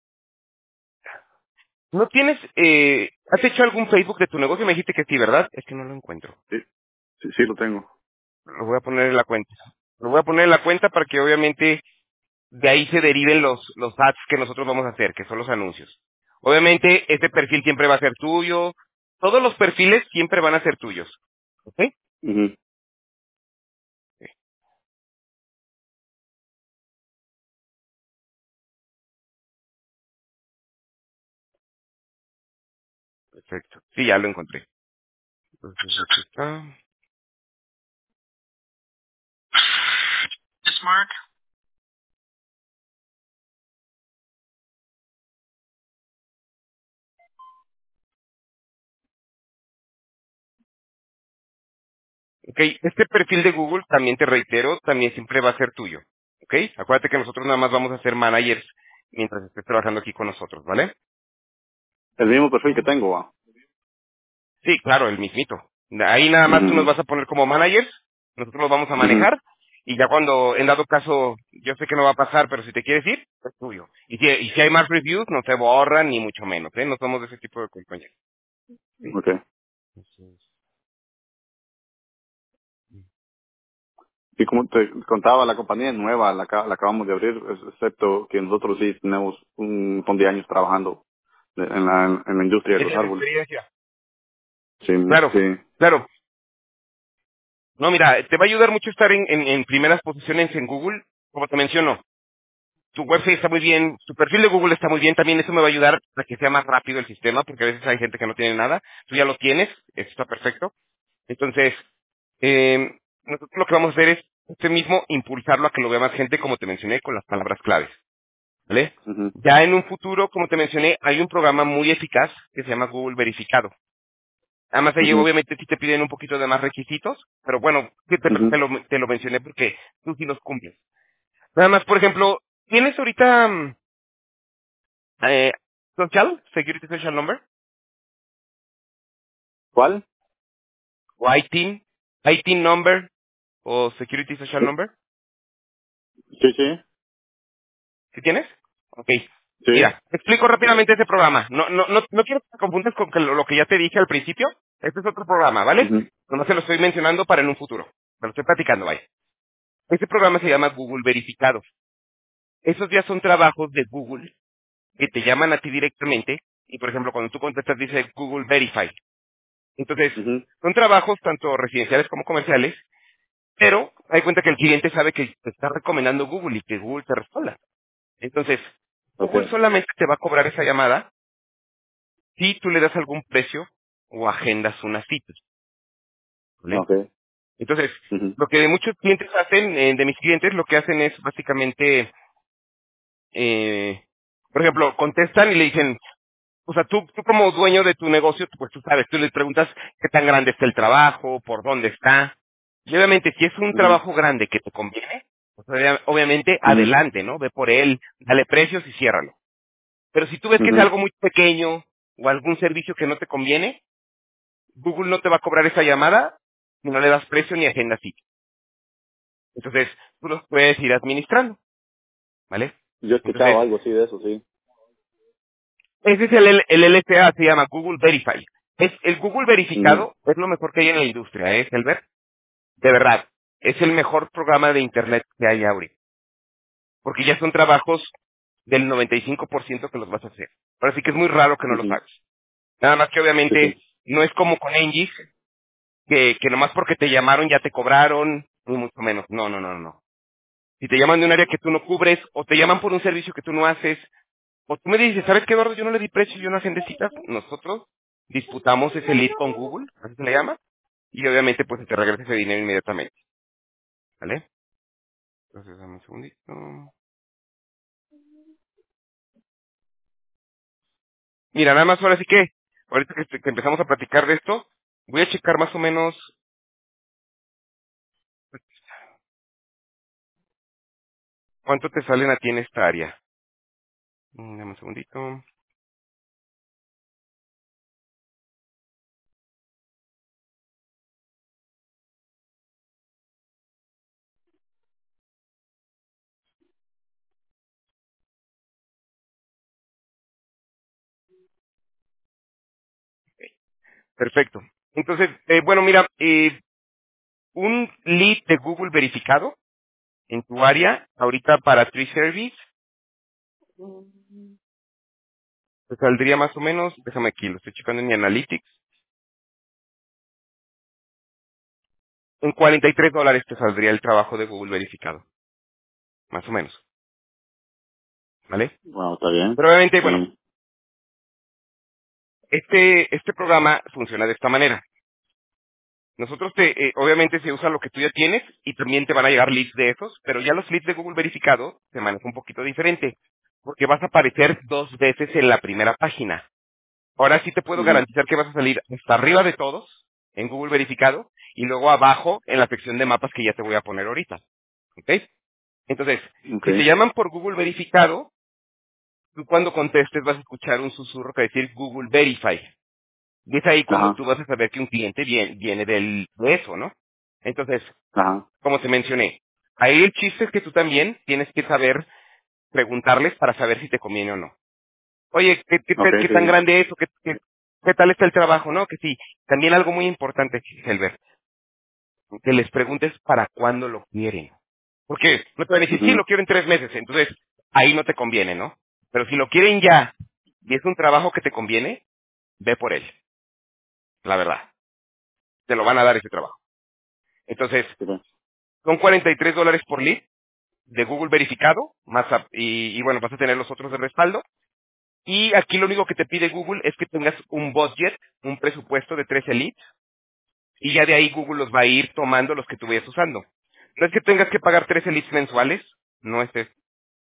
Speaker 2: ¿no tienes, eh, has hecho algún Facebook de tu negocio? Me dijiste que sí, ¿verdad? Es que no lo encuentro.
Speaker 3: sí, sí, sí lo tengo.
Speaker 2: Lo voy a poner en la cuenta. Lo voy a poner en la cuenta para que obviamente de ahí se deriven los, los ads que nosotros vamos a hacer, que son los anuncios. Obviamente, este perfil siempre va a ser tuyo. Todos los perfiles siempre van a ser tuyos. ¿Ok?
Speaker 3: Ujú.
Speaker 2: Perfecto. Sí, ya lo encontré. Entonces, aquí está. Ok, este perfil de Google, también te reitero, también siempre va a ser tuyo. ¿Ok? Acuérdate que nosotros nada más vamos a ser managers mientras estés trabajando aquí con nosotros, ¿vale?
Speaker 3: El mismo perfil que tengo, va.
Speaker 2: Sí, claro, el mismito. Ahí nada más tú nos
Speaker 3: Ujú,
Speaker 2: vas a poner como managers, nosotros los vamos a
Speaker 3: ujú.
Speaker 2: manejar, y ya cuando, en dado caso, yo sé que no va a pasar, pero si te quieres ir, es tuyo. Y si, y si hay más reviews, no se borran, ni mucho menos, ¿eh? No somos de ese tipo de compañeros. Sí.
Speaker 3: Okay.
Speaker 2: Entonces,
Speaker 3: Y como te contaba, la compañía es nueva, la, aca- la acabamos de abrir, es- excepto que nosotros sí tenemos un montón de años trabajando de- en la, en la industria de los
Speaker 2: Tienes
Speaker 3: árboles.
Speaker 2: experiencia.
Speaker 3: Sí,
Speaker 2: Claro,
Speaker 3: sí.
Speaker 2: claro. No, mira, te va a ayudar mucho estar en, en, en primeras posiciones en Google, como te menciono. Tu website está muy bien, tu perfil de Google está muy bien, también eso me va a ayudar a que sea más rápido el sistema, porque a veces hay gente que no tiene nada. Tú ya lo tienes, eso está perfecto. Entonces, eh, nosotros lo que vamos a hacer es, este mismo, impulsarlo a que lo vea más gente, como te mencioné, con las palabras claves. ¿Vale?
Speaker 3: Ujú,
Speaker 2: Ya en un futuro, como te mencioné, hay un programa muy eficaz que se llama Google Verificado. Además, ahí
Speaker 3: ujú,
Speaker 2: obviamente sí te piden un poquito de más requisitos, pero bueno, sí te,
Speaker 3: ujú.
Speaker 2: te lo, te lo mencioné porque tú sí los cumples. Nada más, por ejemplo, ¿tienes ahorita mm, eh, social, security social number,
Speaker 3: ¿Cuál?
Speaker 2: o I T I N, I T I N number, o security social
Speaker 3: Sí,
Speaker 2: number?
Speaker 3: sí, sí.
Speaker 2: ¿Sí tienes? Ok.
Speaker 3: Sí.
Speaker 2: Mira, te explico rápidamente ese programa. No, no, no, no quiero que te confundas con que lo, lo que ya te dije al principio. Este es otro programa, ¿vale?
Speaker 3: Ujú,
Speaker 2: No se lo estoy mencionando para en un futuro. Te lo estoy platicando, vaya. Este programa se llama Google Verificado. Esos ya son trabajos de Google que te llaman a ti directamente. Y, por ejemplo, cuando tú contestas dice Google Verify. Entonces,
Speaker 3: ujú.
Speaker 2: son trabajos tanto residenciales como comerciales, pero hay cuenta que el cliente sabe que te está recomendando Google y que Google te responda. Entonces, Google
Speaker 3: Okay,
Speaker 2: solamente te va a cobrar esa llamada si tú le das algún precio o agendas una cita. ¿Vale?
Speaker 3: okay.
Speaker 2: Entonces,
Speaker 3: Ujú,
Speaker 2: lo que muchos clientes hacen, eh, de mis clientes, lo que hacen es básicamente, eh, por ejemplo, contestan y le dicen, o sea, tú, tú como dueño de tu negocio, pues tú sabes, tú le preguntas qué tan grande está el trabajo, por dónde está. Y obviamente, si es un
Speaker 3: ujú,
Speaker 2: trabajo grande que te conviene, pues obvia- obviamente
Speaker 3: ujú,
Speaker 2: adelante, ¿no? Ve por él, dale precios y ciérralo. Pero si tú ves que es
Speaker 3: ujú.
Speaker 2: algo muy pequeño o algún servicio que no te conviene, Google no te va a cobrar esa llamada si no le das precio ni agenda sitio. Entonces, tú los puedes ir administrando, ¿vale?
Speaker 3: Yo he
Speaker 2: Entonces,
Speaker 3: escuchado algo así de eso, sí.
Speaker 2: ese es el, L- el L T A, se llama Google Verify. Es, el Google
Speaker 3: Ujú,
Speaker 2: verificado es lo mejor que hay en la industria, ¿eh, Helber? De verdad, es el mejor programa de Internet que hay ahorita. Porque ya son trabajos del noventa y cinco por ciento que los vas a hacer. Ahora sí que es muy raro que no los
Speaker 3: ujú.
Speaker 2: hagas. Nada más que
Speaker 3: Sí,
Speaker 2: obviamente
Speaker 3: sí.
Speaker 2: No es como con Engis, que, que nomás porque te llamaron ya te cobraron, ni mucho menos. No, no, no, no. Si te llaman de un área que tú no cubres, o te llaman por un servicio que tú no haces, o tú me dices, ¿sabes qué, Eduardo? Yo no le di precio, yo no agendé citas. Nosotros disputamos ese lead con Google, así se le llama, y obviamente pues se te regresa ese dinero inmediatamente. ¿Vale? Entonces, dame un segundito. Mira, nada más ahora sí que, ahorita que, que empezamos a platicar de esto, voy a checar más o menos cuánto te salen a ti en esta área. Mm, Dame un segundito. Perfecto. Entonces, eh, bueno, mira, eh, un lead de Google verificado en tu área, ahorita para Tree Service, te saldría más o menos, déjame aquí, lo estoy checando en mi Analytics, en cuarenta y tres dólares te saldría el trabajo de Google verificado, más o menos, ¿vale?
Speaker 3: Bueno, está bien.
Speaker 2: Pero obviamente, bueno,
Speaker 3: Sí.
Speaker 2: este, este programa funciona de esta manera. Nosotros te, eh, obviamente se usa lo que tú ya tienes y también te van a llegar leads de esos, pero ya los leads de Google verificado se maneja un poquito diferente, porque vas a aparecer dos veces en la primera página. Ahora sí te puedo
Speaker 3: Ujú.
Speaker 2: garantizar que vas a salir hasta arriba de todos en Google verificado y luego abajo en la sección de mapas que ya te voy a poner ahorita. ¿Ok? Entonces,
Speaker 3: Ok.
Speaker 2: si te llaman por Google verificado, tú cuando contestes vas a escuchar un susurro que va a decir Google Verify. Y es ahí cuando
Speaker 3: Ajá.
Speaker 2: tú vas a saber que un cliente viene, viene del, de eso, ¿no? Entonces,
Speaker 3: Ajá.
Speaker 2: como te mencioné, ahí el chiste es que tú también tienes que saber preguntarles para saber si te conviene o no. Oye, ¿qué, qué,
Speaker 3: Ok,
Speaker 2: qué- qué tan
Speaker 3: sí.
Speaker 2: grande es o qué, qué, qué tal está el trabajo? ¿No? Que sí. También algo muy importante, Helber, que les preguntes para cuándo lo quieren. Porque no te van a decir, sí,
Speaker 3: Ujú.
Speaker 2: lo quiero en tres meses. Entonces, ahí no te conviene, ¿no? Pero si lo quieren ya y es un trabajo que te conviene, ve por él. La verdad. Te lo van a dar ese trabajo. Entonces,
Speaker 3: Sí, sí.
Speaker 2: son cuarenta y tres dólares por lead de Google verificado, más a- y, y bueno, vas a tener los otros de respaldo. Y aquí lo único que te pide Google es que tengas un budget, un presupuesto de trece leads, y ya de ahí Google los va a ir tomando los que tú vayas usando. No es que tengas que pagar trece leads mensuales, no es eso.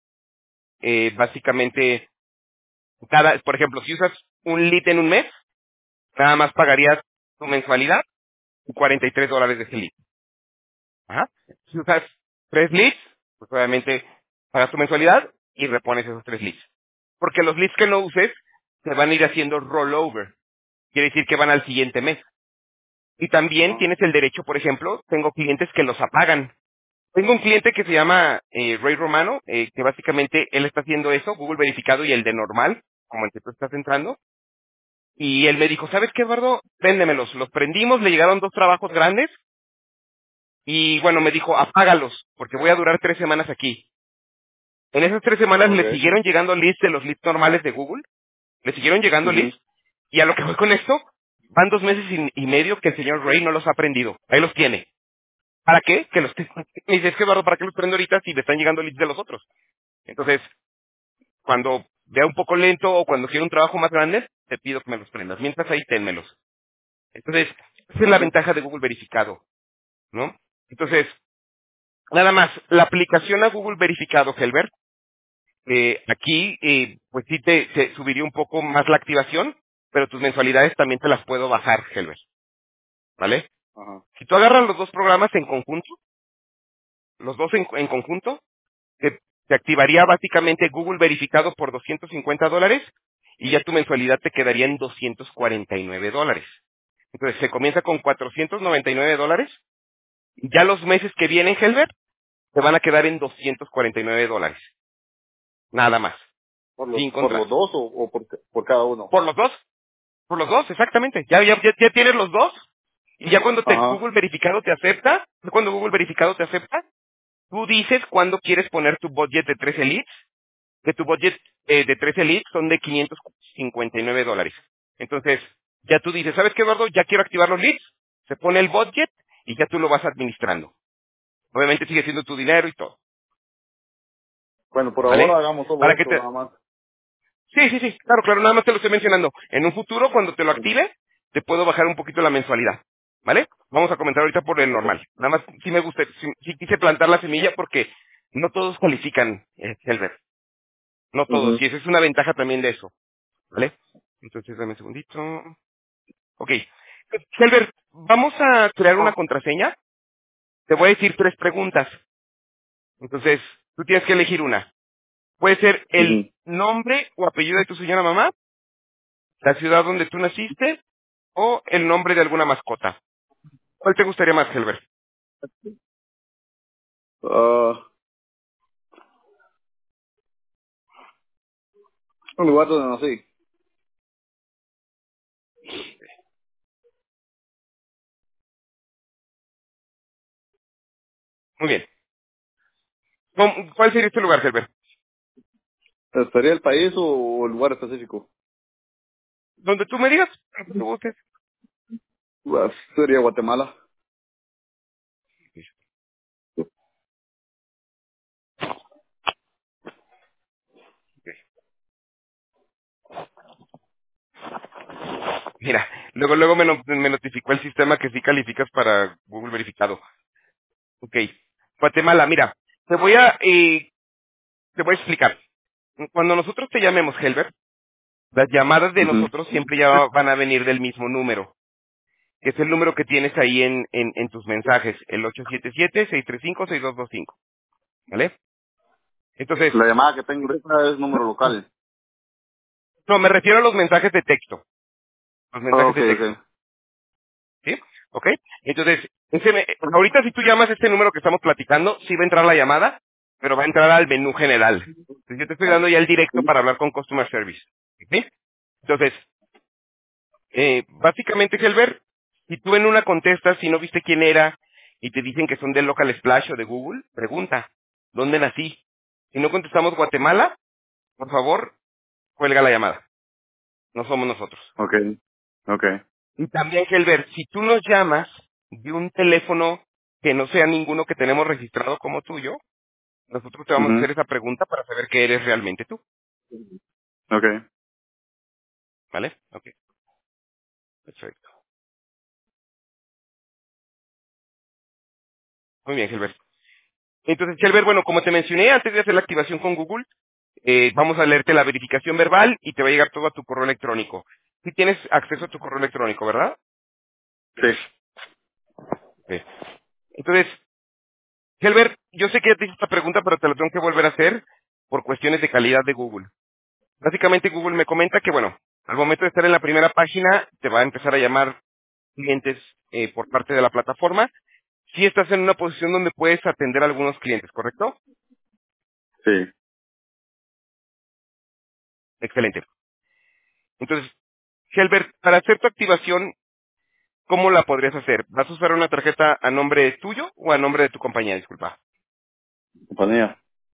Speaker 2: Eh, básicamente, cada, por ejemplo, si usas un lead en un mes, nada más pagarías tu mensualidad y cuarenta y tres dólares de ese lead. Ajá. Si usas tres leads, pues obviamente pagas tu mensualidad y repones esos tres leads. Porque los leads que no uses se van a ir haciendo rollover. Quiere decir que van al siguiente mes. Y también
Speaker 3: Ajá.
Speaker 2: tienes el derecho, por ejemplo, tengo clientes que los apagan. Tengo un cliente que se llama eh, Ray Romano, eh, que básicamente él está haciendo eso, Google verificado y el de normal, como el que tú estás entrando. Y él me dijo, ¿sabes qué, Eduardo? Préndemelos. Los prendimos, le llegaron dos trabajos grandes y bueno, me dijo, apágalos, porque voy a durar tres semanas aquí. En esas tres semanas
Speaker 3: Ok.
Speaker 2: le siguieron llegando leads de los leads normales de Google, le siguieron llegando
Speaker 3: Ujú.
Speaker 2: leads, y a lo que voy con esto, van dos meses y, y medio que el señor Ray no los ha aprendido. Ahí los tiene. ¿Para qué? Que los te- me dice, es que Eduardo, ¿para qué los prendo ahorita si le están llegando leads de los otros? Entonces, cuando vea un poco lento o cuando quiera un trabajo más grande, te pido que me los prendas. Mientras ahí, ténmelos. Entonces, esa es la
Speaker 3: Ok.
Speaker 2: ventaja de Google verificado, ¿no? Entonces, nada más, la aplicación a Google verificado, Helbert, eh, aquí, eh, pues sí te, te subiría un poco más la activación, pero tus mensualidades también te las puedo bajar, Helbert, ¿vale?
Speaker 3: Ajá.
Speaker 2: Si tú agarras los dos programas en conjunto, los dos en, en conjunto, te, te activaría básicamente Google verificado por doscientos cincuenta dólares y ya tu mensualidad te quedaría en doscientos cuarenta y nueve dólares. Entonces se comienza con cuatrocientos noventa y nueve dólares y ya los meses que vienen, Helbert, te van a quedar en doscientos cuarenta y nueve dólares. Nada más.
Speaker 3: ¿Por los,
Speaker 2: Sin
Speaker 3: por los
Speaker 2: contrato.
Speaker 3: dos o, o por, por cada uno?
Speaker 2: Por los dos. Por los dos, exactamente. Ya, ya, ya, ya tienes los dos. Y ya cuando te
Speaker 3: Ajá.
Speaker 2: Google verificado te acepta, ya cuando Google verificado te acepta, tú dices cuándo quieres poner tu budget de trece leads, que tu budget eh, de trece leads son de quinientos cincuenta y nueve dólares. Entonces, Ya tú dices, ¿sabes qué, Eduardo? Ya quiero activar los leads. Se pone el budget y ya tú lo vas administrando. Obviamente sigue siendo tu dinero y todo,
Speaker 3: Bueno, por ahora
Speaker 2: ¿vale?
Speaker 3: hagamos todo
Speaker 2: Para que
Speaker 3: esto
Speaker 2: te...
Speaker 3: nada más.
Speaker 2: Sí, sí, sí, claro, claro, nada más te lo estoy mencionando. En un futuro, cuando te lo active, te puedo bajar un poquito la mensualidad, ¿vale? Vamos a comenzar ahorita por el normal. Nada más, sí me gusta, sí, sí quise plantar la semilla porque no todos califican, eh, Helber. No todos,
Speaker 3: Ujú,
Speaker 2: y esa es una ventaja también de eso, ¿vale? Entonces, dame un segundito. Ok. Helber, vamos a crear una contraseña. Te voy a decir tres preguntas. Entonces, tú tienes que elegir una. Puede ser el
Speaker 3: ujú.
Speaker 2: nombre o apellido de tu señora mamá, la ciudad donde tú naciste o el nombre de alguna mascota. ¿Cuál te gustaría más, Helber?
Speaker 3: Ah, un lugar donde nací.
Speaker 2: Muy bien. ¿Cómo- ¿Cuál sería este lugar, Helber?
Speaker 3: ¿Sería el país o el lugar específico?
Speaker 2: Donde tú me digas. Donde tú gustes.
Speaker 3: Pues, sería Guatemala.
Speaker 2: Mira, luego luego me, no- me notificó el sistema que sí calificas para Google verificado. Ok. Guatemala, mira, te voy a, eh, te voy a explicar. Cuando nosotros te llamemos, Helber, las llamadas de
Speaker 3: Ujú.
Speaker 2: nosotros siempre ya van a venir del mismo número, que es el número que tienes ahí en, en, en tus mensajes, el ocho siete siete, seis tres cinco, seis dos dos cinco, ¿vale? Entonces,
Speaker 3: La llamada que tengo ahorita es número local.
Speaker 2: no, me refiero a los mensajes de texto, los
Speaker 3: Ah,
Speaker 2: mensajes
Speaker 3: ok,
Speaker 2: de texto,
Speaker 3: ok.
Speaker 2: ¿sí? ¿Ok? Entonces, ese me- ahorita si tú llamas a este número que estamos platicando, sí va a entrar la llamada, pero va a entrar al menú general. Entonces, yo te estoy dando ya el directo para hablar con Customer Service, ¿sí? Entonces, Eh, básicamente, Helber, si tú en una contestas, si no viste quién era y te dicen que son del Local Splash o de Google, pregunta, ¿dónde nací? Si no contestamos Guatemala, por favor, cuelga la llamada. No somos nosotros.
Speaker 3: Ok, ok.
Speaker 2: Y también, Helber, si tú nos llamas de un teléfono que no sea ninguno que tenemos registrado como tuyo, nosotros te vamos a
Speaker 3: Ujú,
Speaker 2: hacer esa pregunta para saber que eres realmente tú.
Speaker 3: ok.
Speaker 2: ¿Vale? Ok, perfecto. Muy bien, Helber. Entonces, Helber, bueno, como te mencioné antes de hacer la activación con Google, Eh, vamos a leerte la verificación verbal y te va a llegar todo a tu correo electrónico. Si tienes acceso a tu correo electrónico, ¿verdad?
Speaker 3: Sí.
Speaker 2: Sí. Entonces, Helber, yo sé que ya te hice esta pregunta, pero te la tengo que volver a hacer por cuestiones de calidad de Google. Básicamente, Google me comenta que, bueno, al momento de estar en la primera página, te va a empezar a llamar clientes eh, por parte de la plataforma. Si estás en una posición donde puedes atender a algunos clientes, ¿correcto?
Speaker 3: Sí.
Speaker 2: Excelente. Entonces, Helber, para hacer tu activación, ¿cómo la podrías hacer? ¿Vas a usar una tarjeta a nombre tuyo o a nombre de tu compañía? Disculpa.
Speaker 3: Compañía.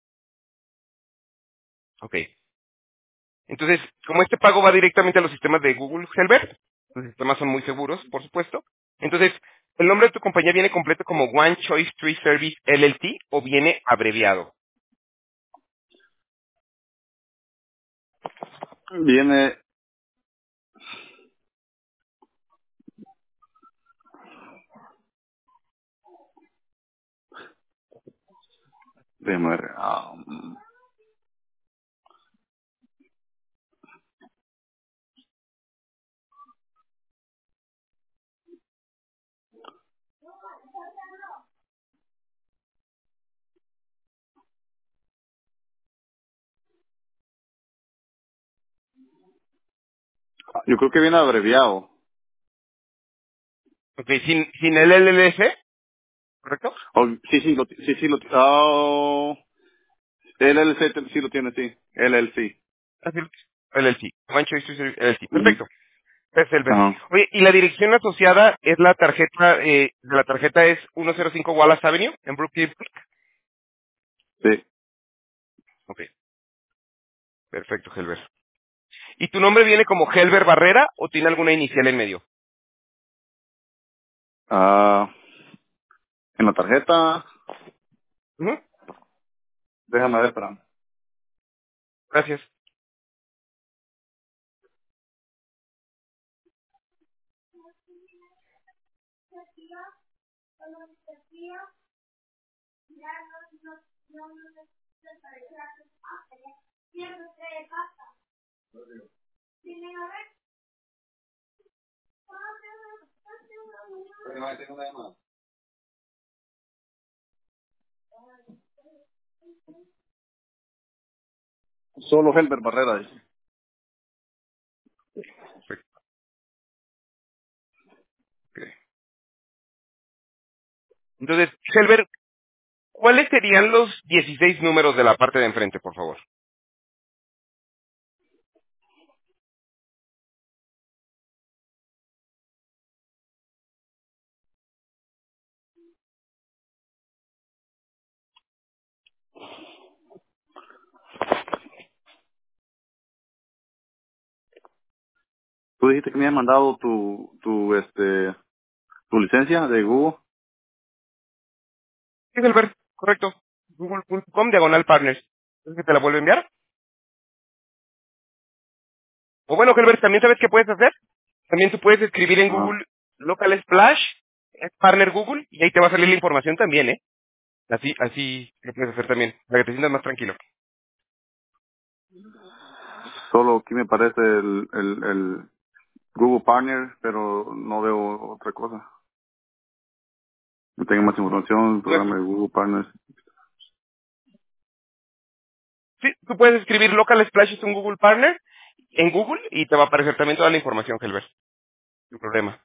Speaker 2: Ok. Entonces, como este pago va directamente a los sistemas de Google Helber, los sistemas son muy seguros, por supuesto. Entonces, ¿el nombre de tu compañía viene completo como One Choice Tree Service L L C o viene abreviado?
Speaker 3: Viene... Déjame ver. ah, mm, yo creo que viene abreviado.
Speaker 2: Ok, sin, sin el L L C, ¿correcto?
Speaker 3: Oh, sí, sí, lo, sí, sí, lo, oh, L L C te- sí lo tiene, sí. L L C.
Speaker 2: Así lo- L L C. One Choice Tree Service L L C.
Speaker 3: Ujú.
Speaker 2: Perfecto. Es el ver.
Speaker 3: Ajá.
Speaker 2: Oye, y la dirección asociada es la tarjeta, eh, de la tarjeta es ciento cinco Wallace Avenue en Brooklyn.
Speaker 3: Sí.
Speaker 2: Ok, perfecto, Helber. ¿Y tu nombre viene como Helber Barrera o tiene alguna inicial en medio?
Speaker 3: Ah, en la tarjeta,
Speaker 2: Ujú.
Speaker 3: déjame ver, espera.
Speaker 2: Gracias.
Speaker 3: Solo Helber Barrera. Dice.
Speaker 2: Perfecto. Ok. Entonces, Helber, ¿cuáles serían los dieciséis números de la parte de enfrente, por favor?
Speaker 3: Tú dijiste que me habías mandado tu, tu, este, tu licencia de Google.
Speaker 2: Sí, Helber, correcto. Google punto com, diagonal partners. ¿Es que te la vuelvo a enviar? O bueno, Helber, ¿también sabes qué puedes hacer? También tú puedes escribir en
Speaker 3: Ah,
Speaker 2: Google Local Splash, es Partner Google, y ahí te va a salir la información también, ¿eh? Así, así lo puedes hacer también, para que te sientas más tranquilo.
Speaker 3: solo aquí me parece el, el, el Google Partner, pero no veo otra cosa. No tengo más información,
Speaker 2: Pues,
Speaker 3: programa de Google Partners.
Speaker 2: sí, tú puedes escribir Local Splash es un Google Partner en Google y te va a aparecer también toda la información, Helber. Sin problema.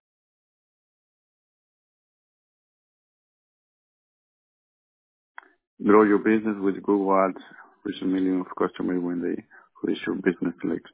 Speaker 3: Grow your business with Google Ads. Reach a million of customers when they reach your business clicks.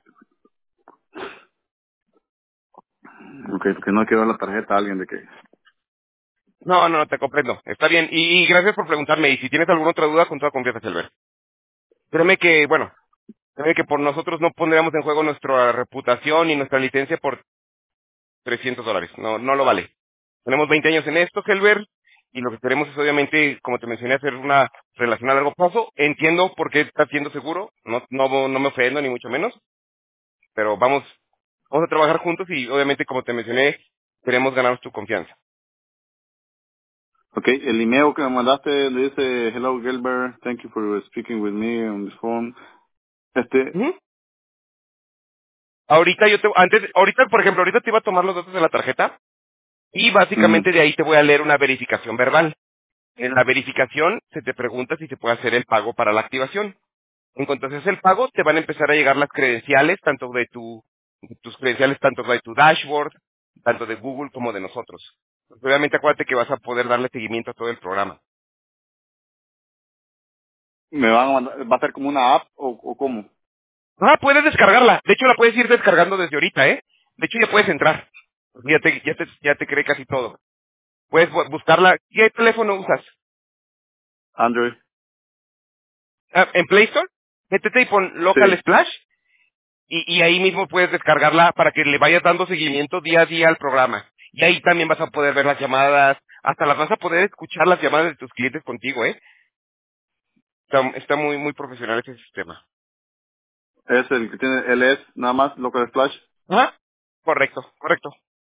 Speaker 3: Ok, porque no quiero dar la tarjeta a alguien de que...
Speaker 2: No, no, te comprendo. Está bien. Y, y gracias por preguntarme. Y si tienes alguna otra duda, con toda confianza, Helber. Créeme que, bueno, créeme que por nosotros no pondríamos en juego nuestra reputación y nuestra licencia por trescientos dólares. No, no lo vale. Tenemos veinte años en esto, Helber, y lo que queremos es obviamente, como te mencioné, hacer una relación a largo plazo. Entiendo por qué estás siendo seguro, no, no, no me ofendo ni mucho menos, pero vamos, vamos a trabajar juntos y obviamente, como te mencioné, queremos ganar tu confianza.
Speaker 3: Ok, el email que me mandaste le dice, hello Gilbert, thank you for speaking with me on this phone. Este,
Speaker 2: Ujú. Ahorita yo te, antes, ahorita, por ejemplo, ahorita te iba a tomar los datos de la tarjeta y
Speaker 3: mm,
Speaker 2: básicamente de ahí te voy a leer una verificación verbal. En la verificación se te pregunta si se puede hacer el pago para la activación. En cuanto haces el pago, te van a empezar a llegar las credenciales, tanto de tu, tus credenciales, tanto de tu dashboard, tanto de Google como de nosotros. Pues, obviamente acuérdate que vas a poder darle seguimiento a todo el programa.
Speaker 3: me van a mandar, va a ser como una app o, o cómo.
Speaker 2: Ah, puedes descargarla. De hecho, la puedes ir descargando desde ahorita, ¿eh? De hecho, ya puedes entrar. Ya te, ya te, ya te creé casi todo. Puedes bu- buscarla. ¿Qué teléfono usas?
Speaker 3: Android.
Speaker 2: Ah, ¿en Play Store? Métete y pon Local
Speaker 3: Sí.
Speaker 2: Splash y, y ahí mismo puedes descargarla para que le vayas dando seguimiento día a día al programa. Y ahí también vas a poder ver las llamadas, hasta las vas a poder escuchar las llamadas de tus clientes contigo, ¿eh? Está, está muy, muy profesional ese sistema.
Speaker 3: Es el que tiene L S, nada más, Local Splash.
Speaker 2: Ajá. Correcto, correcto.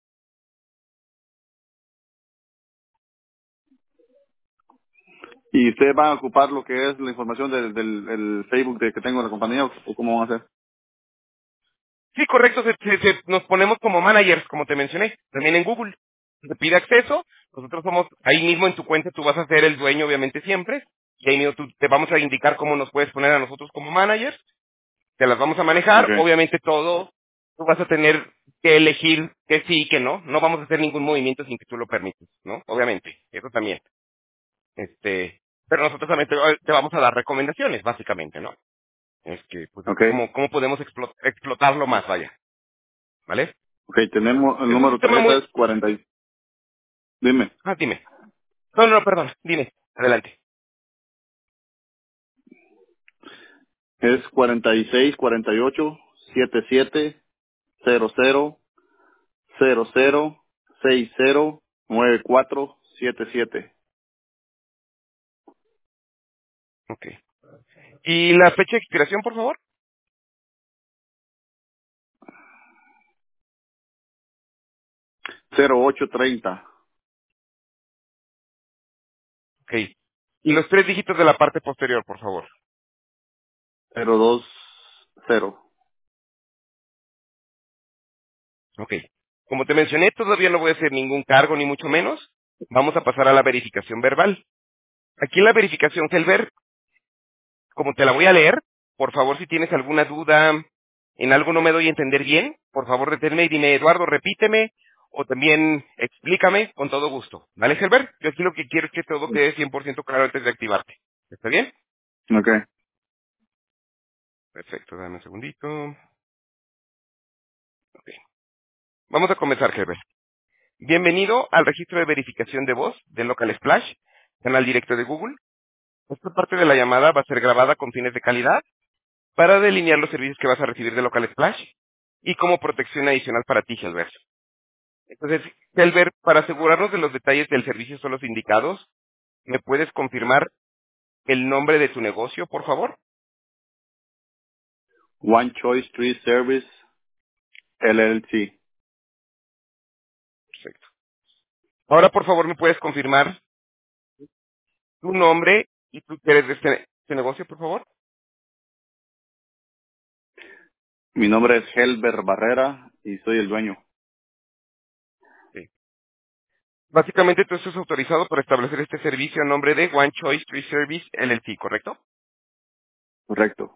Speaker 3: ¿Y ustedes van a ocupar lo que es la información del, del el Facebook de que tengo en la compañía o, o cómo van a hacer?
Speaker 2: Sí, correcto, se- se- se- nos ponemos como managers, como te mencioné, también en Google. Te pide acceso, nosotros somos, ahí mismo en tu cuenta tú vas a ser el dueño obviamente siempre, y ahí mismo tú, te vamos a indicar cómo nos puedes poner a nosotros como managers, te las vamos a manejar,
Speaker 3: Okay,
Speaker 2: obviamente todo, tú vas a tener que elegir que sí y que no, no vamos a hacer ningún movimiento sin que tú lo permites, ¿no? Obviamente, eso también. Este, pero nosotros también te, te vamos a dar recomendaciones, básicamente, ¿no? Es que, pues,
Speaker 3: okay,
Speaker 2: cómo, cómo podemos explo- explotarlo más, vaya, ¿vale?
Speaker 3: okay. Tenemos el
Speaker 2: Es un
Speaker 3: número de
Speaker 2: sistema
Speaker 3: tarjeta
Speaker 2: muy...
Speaker 3: es cuarenta. y- Dime,
Speaker 2: Ah, dime. No, no, no, perdón, dime. Adelante.
Speaker 3: es cuarenta y seis, cuarenta y ocho, siete siete cero cero cero cero seis cero nueve cuatro siete siete.
Speaker 2: Ok. ¿Y la fecha de expiración, por favor?
Speaker 3: cero ocho treinta.
Speaker 2: Ok. Y los tres dígitos de la parte posterior, por favor.
Speaker 3: cero dos cero.
Speaker 2: Ok. Como te mencioné, todavía no voy a hacer ningún cargo, ni mucho menos. Vamos a pasar a la verificación verbal. Aquí en la verificación, Helber, como te la voy a leer, por favor, si tienes alguna duda, en algo no me doy a entender bien, por favor, deténme y dime, Eduardo, repíteme, o también explícame con todo gusto. ¿Vale, Helber? Yo aquí lo que quiero es que todo quede cien por ciento claro antes de activarte. ¿Está bien?
Speaker 3: Ok.
Speaker 2: Perfecto, dame un segundito. Ok. Vamos a comenzar, Helber. Bienvenido al registro de verificación de voz de Local Splash, canal directo de Google. Esta parte de la llamada va a ser grabada con fines de calidad para delinear los servicios que vas a recibir de Local Splash y como protección adicional para ti, Helber. Entonces, Helber, para asegurarnos de los detalles del servicio son los indicados, ¿me puedes confirmar el nombre de tu negocio, por favor?
Speaker 3: One Choice Tree Service L L C.
Speaker 2: Perfecto. Ahora, por favor, ¿me puedes confirmar tu nombre y tú que eres de este, este negocio, por favor?
Speaker 3: Mi nombre es Helber Barrera y soy el dueño.
Speaker 2: Sí. Básicamente, tú estás autorizado para establecer este servicio a nombre de One Choice Tree Service L L C, ¿correcto?
Speaker 3: Correcto.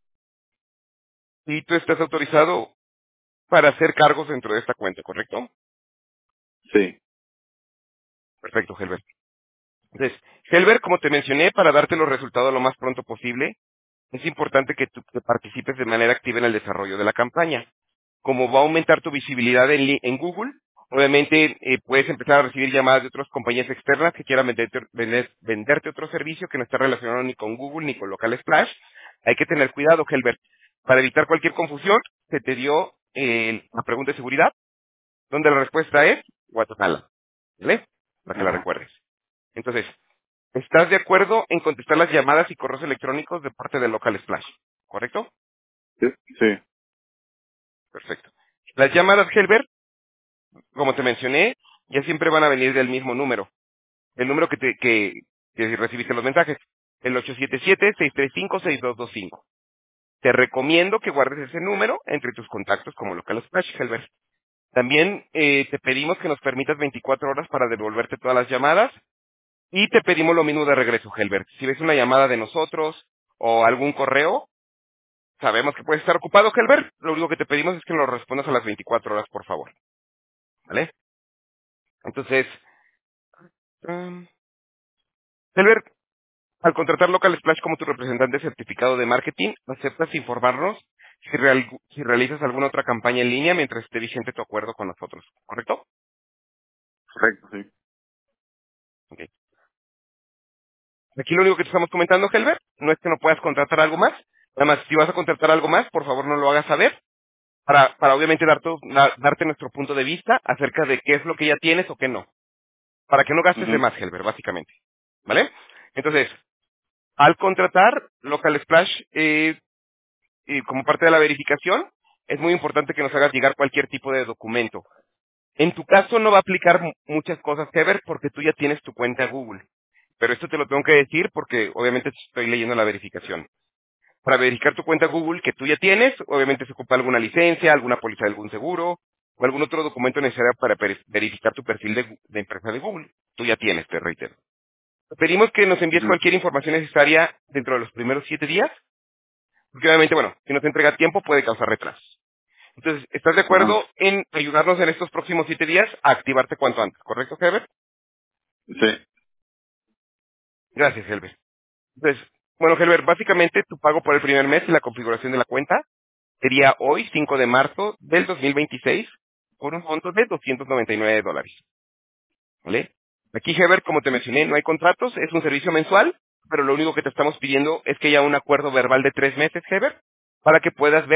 Speaker 2: Y tú estás autorizado para hacer cargos dentro de esta cuenta, ¿correcto?
Speaker 3: Sí.
Speaker 2: Perfecto, Helber. Entonces, Helber, como te mencioné, para darte los resultados lo más pronto posible, es importante que tú que participes de manera activa en el desarrollo de la campaña. Como va a aumentar tu visibilidad en, li- en Google, obviamente eh, puedes empezar a recibir llamadas de otras compañías externas que quieran venderte, vender- venderte otro servicio que no está relacionado ni con Google ni con Local Splash. Hay que tener cuidado, Helber. Para evitar cualquier confusión, se te dio eh, la pregunta de seguridad, donde la respuesta es Guatemala. ¿Vale? Para que la
Speaker 3: Ajá.
Speaker 2: recuerdes. Entonces, ¿estás de acuerdo en contestar las llamadas y correos electrónicos de parte de Local Splash? ¿Correcto?
Speaker 3: Sí. Sí.
Speaker 2: Perfecto. Las llamadas Helber, como te mencioné, ya siempre van a venir del mismo número. El número que, te, que, que recibiste los mensajes. El ocho siete siete, seis tres cinco, seis dos dos cinco. Te recomiendo que guardes ese número entre tus contactos como Local Splash, Helber. También eh, te pedimos que nos permitas veinticuatro horas para devolverte todas las llamadas y te pedimos lo mismo de regreso, Helber. Si ves una llamada de nosotros o algún correo, sabemos que puedes estar ocupado, Helber. Lo único que te pedimos es que nos respondas a las veinticuatro horas, por favor. ¿Vale? Entonces, um, Helber, al contratar Local Splash como tu representante certificado de marketing, aceptas informarnos si, real- si realizas alguna otra campaña en línea mientras esté vigente tu acuerdo con nosotros, ¿correcto?
Speaker 3: Correcto, sí.
Speaker 2: Ok. Aquí lo único que te estamos comentando, Helber, no es que no puedas contratar algo más. Nada más, si vas a contratar algo más, por favor no lo hagas saber, para, para obviamente darte, da- darte nuestro punto de vista acerca de qué es lo que ya tienes o qué no. Para que no gastes de
Speaker 3: Ujú.
Speaker 2: más, Helber, básicamente. ¿Vale? Entonces, al contratar Local Splash eh, eh, como parte de la verificación, es muy importante que nos hagas llegar cualquier tipo de documento. En tu caso no va a aplicar mu- muchas cosas, Heber, porque tú ya tienes tu cuenta Google. Pero esto te lo tengo que decir porque obviamente estoy leyendo la verificación. Para verificar tu cuenta Google que tú ya tienes, obviamente se ocupa alguna licencia, alguna póliza de algún seguro o algún otro documento necesario para per- verificar tu perfil de, gu- de empresa de Google. Tú ya tienes, te reitero. Te pedimos que nos envíes
Speaker 3: Ujú.
Speaker 2: cualquier información necesaria dentro de los primeros siete días, porque obviamente, bueno, si no te entrega tiempo puede causar retrasos. Entonces, ¿estás de
Speaker 3: Ajá.
Speaker 2: acuerdo en ayudarnos en estos próximos siete días a activarte cuanto antes? ¿Correcto, Herbert?
Speaker 3: Sí.
Speaker 2: Gracias, Helber. Entonces, bueno, Helber, básicamente tu pago por el primer mes y la configuración de la cuenta sería hoy, cinco de marzo del dos mil veintiséis, por un monto de doscientos noventa y nueve dólares. ¿Vale? Aquí, Heber, como te mencioné, no hay contratos, es un servicio mensual, pero lo único que te estamos pidiendo es que haya un acuerdo verbal de tres meses, Heber, para que puedas ver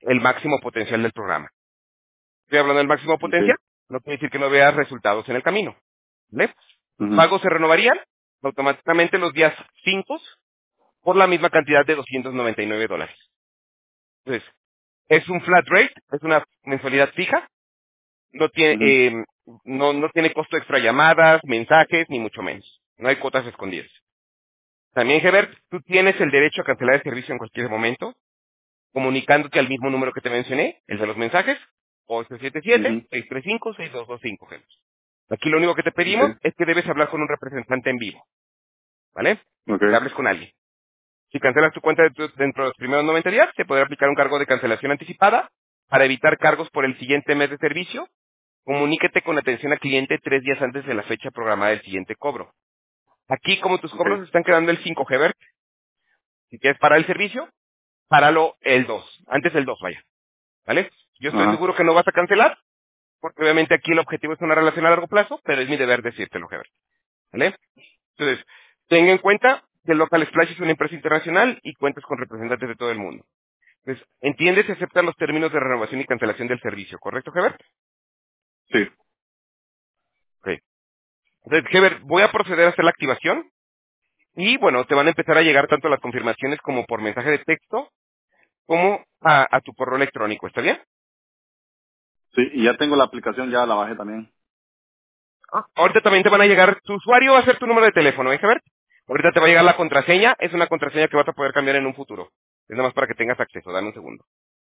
Speaker 2: el máximo potencial del programa. Estoy hablando del máximo
Speaker 3: Okay.
Speaker 2: potencial, no quiere decir que no veas resultados en el camino. ¿Vale? Tus
Speaker 3: Ujú.
Speaker 2: pagos se renovarían automáticamente los días cinco por la misma cantidad de doscientos noventa y nueve dólares. Entonces, es un flat rate, es una mensualidad fija, no tiene,
Speaker 3: Ujú.
Speaker 2: eh, no, no tiene costo extra llamadas, mensajes, ni mucho menos. No hay cuotas escondidas. También, Hebert, tú tienes el derecho a cancelar el servicio en cualquier momento, comunicándote al mismo número que te mencioné, el de los mensajes, ocho siete siete,
Speaker 3: Ujú.
Speaker 2: seis tres cinco, seis dos dos cinco. Aquí lo único que te pedimos
Speaker 3: Okay.
Speaker 2: es que debes hablar con un representante en vivo, ¿vale? Que
Speaker 3: Okay.
Speaker 2: hables con alguien. Si cancelas tu cuenta dentro dentro de los primeros noventa días, te podrá aplicar un cargo de cancelación anticipada para evitar cargos por el siguiente mes de servicio. Comuníquete con atención al cliente tres días antes de la fecha programada del siguiente cobro. Aquí, como tus
Speaker 3: Okay.
Speaker 2: cobros están quedando el cinco G, Bert, si quieres parar el servicio, páralo el dos, antes del dos, vaya, ¿vale? Yo estoy
Speaker 3: Ajá.
Speaker 2: seguro que no vas a cancelar, porque obviamente aquí el objetivo es una relación a largo plazo, pero es mi deber decírtelo, Heber, ¿vale? Entonces, tenga en cuenta que Local Splash es una empresa internacional y cuentas con representantes de todo el mundo. Entonces, entiendes y aceptas los términos de renovación y cancelación del servicio, ¿correcto, Heber?
Speaker 3: Sí.
Speaker 2: Ok. Entonces, Heber, voy a proceder a hacer la activación y, bueno, te van a empezar a llegar tanto las confirmaciones como por mensaje de texto como a, a tu correo electrónico, ¿está bien?
Speaker 3: Sí, y ya tengo la aplicación, ya la bajé también.
Speaker 2: Ah, ahorita también te van a llegar, tu usuario va a ser tu número de teléfono, ¿eh, Heber? Ahorita te va a llegar la contraseña, es una contraseña que vas a poder cambiar en un futuro. Es nada más para que tengas acceso, dame un segundo.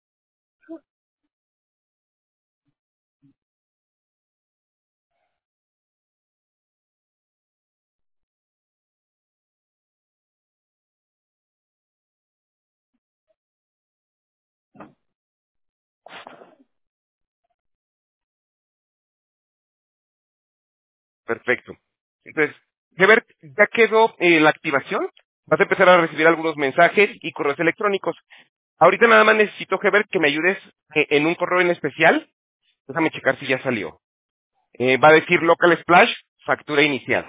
Speaker 2: Perfecto. Entonces, Heber, ya quedó eh, la activación. Vas a empezar a recibir algunos mensajes y correos electrónicos. Ahorita nada más necesito, Heber, que me ayudes eh, en un correo en especial. Déjame checar si ya salió. Eh, va a decir Local Splash, factura inicial.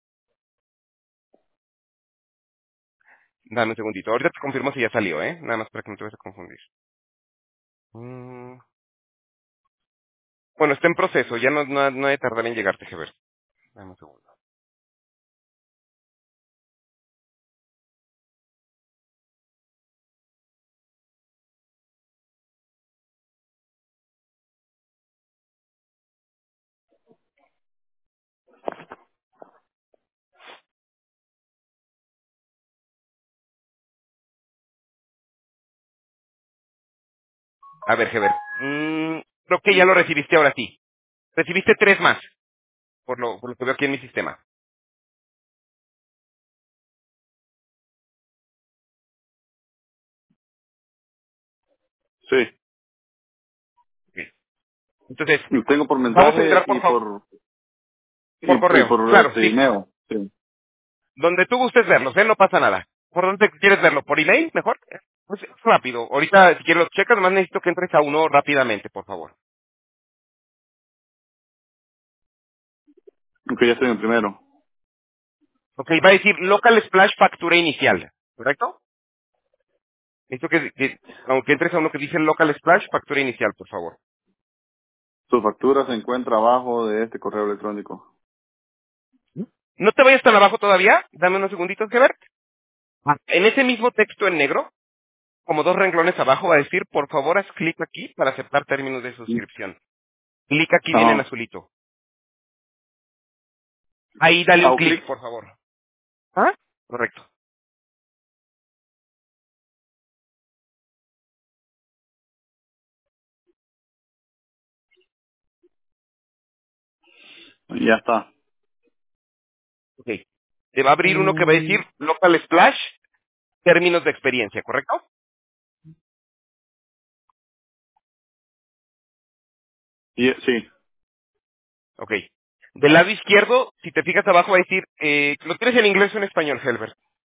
Speaker 2: Dame un segundito. Ahorita te confirmo si ya salió, ¿eh? Nada más para que no te vayas a confundir. Mm, Bueno, está en proceso. Ya no, no, no ha de tardar en llegarte, Heber. Dame un segundo. A ver, Heber. Mm, creo que ya lo recibiste ahora sí. Recibiste tres más, por lo, por lo que veo aquí en mi sistema.
Speaker 3: Sí.
Speaker 2: Ok. Entonces,
Speaker 3: Y tengo por
Speaker 2: vamos a
Speaker 3: mensaje
Speaker 2: entrar,
Speaker 3: y
Speaker 2: por favor,
Speaker 3: por y,
Speaker 2: por
Speaker 3: y
Speaker 2: correo.
Speaker 3: por
Speaker 2: Claro,
Speaker 3: este
Speaker 2: sí.
Speaker 3: email. Sí.
Speaker 2: Donde tú gustes verlos, ¿eh? No pasa nada. ¿Por dónde quieres verlo? ¿Por email? Mejor. Pues es rápido. Ahorita, si quieres los checas, más necesito que entres a uno rápidamente, por favor.
Speaker 3: Ok, ya estoy en el primero.
Speaker 2: Ok, va a decir Local Splash factura inicial. ¿Correcto? Necesito que, que aunque entres a uno que dice Local Splash factura inicial, por favor.
Speaker 3: Su factura se encuentra abajo de este correo electrónico.
Speaker 2: No te vayas tan abajo todavía. Dame unos segunditos que ver. Ah. En ese mismo texto en negro, como dos renglones abajo, va a decir, por favor, haz clic aquí para aceptar términos de
Speaker 3: Sí.
Speaker 2: suscripción. Clic aquí bien en
Speaker 3: Ajá.
Speaker 2: azulito. Ahí dale un
Speaker 3: Hago
Speaker 2: clic,
Speaker 3: clic.
Speaker 2: por favor. ¿Ah? Correcto.
Speaker 3: Y ya está.
Speaker 2: Ok. Te va a abrir uno que va a decir Local Splash, términos de experiencia, ¿correcto?
Speaker 3: Y, sí.
Speaker 2: Ok. Del lado izquierdo, si te fijas abajo, va a decir, eh, ¿lo tienes en inglés o en español, Helbert?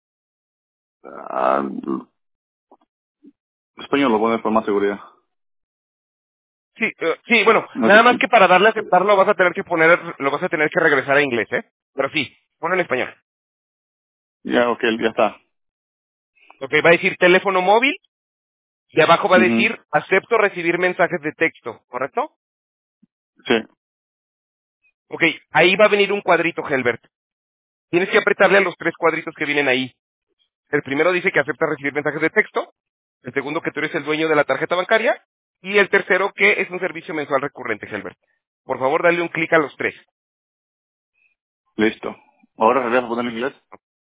Speaker 3: Ah, español lo pones por más seguridad.
Speaker 2: Sí, eh, sí, bueno,
Speaker 3: No
Speaker 2: nada más
Speaker 3: sé.
Speaker 2: que para darle a aceptarlo vas a tener que poner, lo vas a tener que regresar a inglés, ¿eh? Pero sí, ponlo en español.
Speaker 3: Ya, ok, ya está.
Speaker 2: Ok, va a decir teléfono móvil, Y abajo va a
Speaker 3: Ujú.
Speaker 2: decir, acepto recibir mensajes de texto, ¿correcto?
Speaker 3: Sí,
Speaker 2: Ok, ahí va a venir un cuadrito, Helbert. Tienes que apretarle a los tres cuadritos que vienen ahí. El primero dice que acepta recibir mensajes de texto. El segundo que tú eres el dueño de la tarjeta bancaria. Y el tercero que es un servicio mensual recurrente, Helbert. Por favor, dale un clic a los tres.
Speaker 3: listo. Ahora regreso a poner en inglés.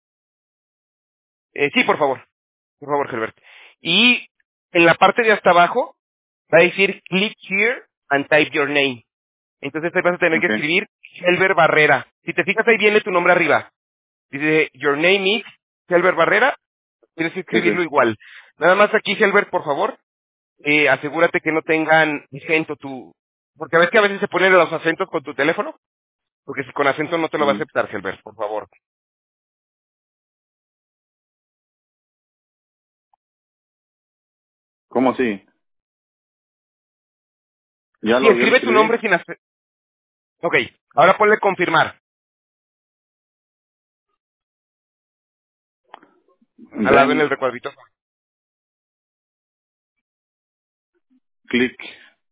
Speaker 2: Eh, sí, por favor. Por favor, Helbert. Y en la parte de hasta abajo va a decir click here and type your name. Entonces ahí vas a tener que
Speaker 3: Ok.
Speaker 2: escribir Helbert Barrera. Si te fijas ahí viene tu nombre arriba. Dice your name is Helbert Barrera. Tienes que
Speaker 3: Sí,
Speaker 2: escribirlo
Speaker 3: sí.
Speaker 2: igual. Nada más aquí, Helbert, por favor, eh, asegúrate que no tengan acento tu... Porque a veces que a veces se ponen los acentos con tu teléfono. Porque si con acento no te lo va a
Speaker 3: Ujú.
Speaker 2: aceptar, Helbert, por favor.
Speaker 3: ¿Cómo así? Ya
Speaker 2: Sí,
Speaker 3: lo, ya lo
Speaker 2: escribe tu
Speaker 3: escribí.
Speaker 2: nombre sin acento. Ok, ahora ponle confirmar. Al lado en el
Speaker 3: Then
Speaker 2: recuadrito.
Speaker 3: click.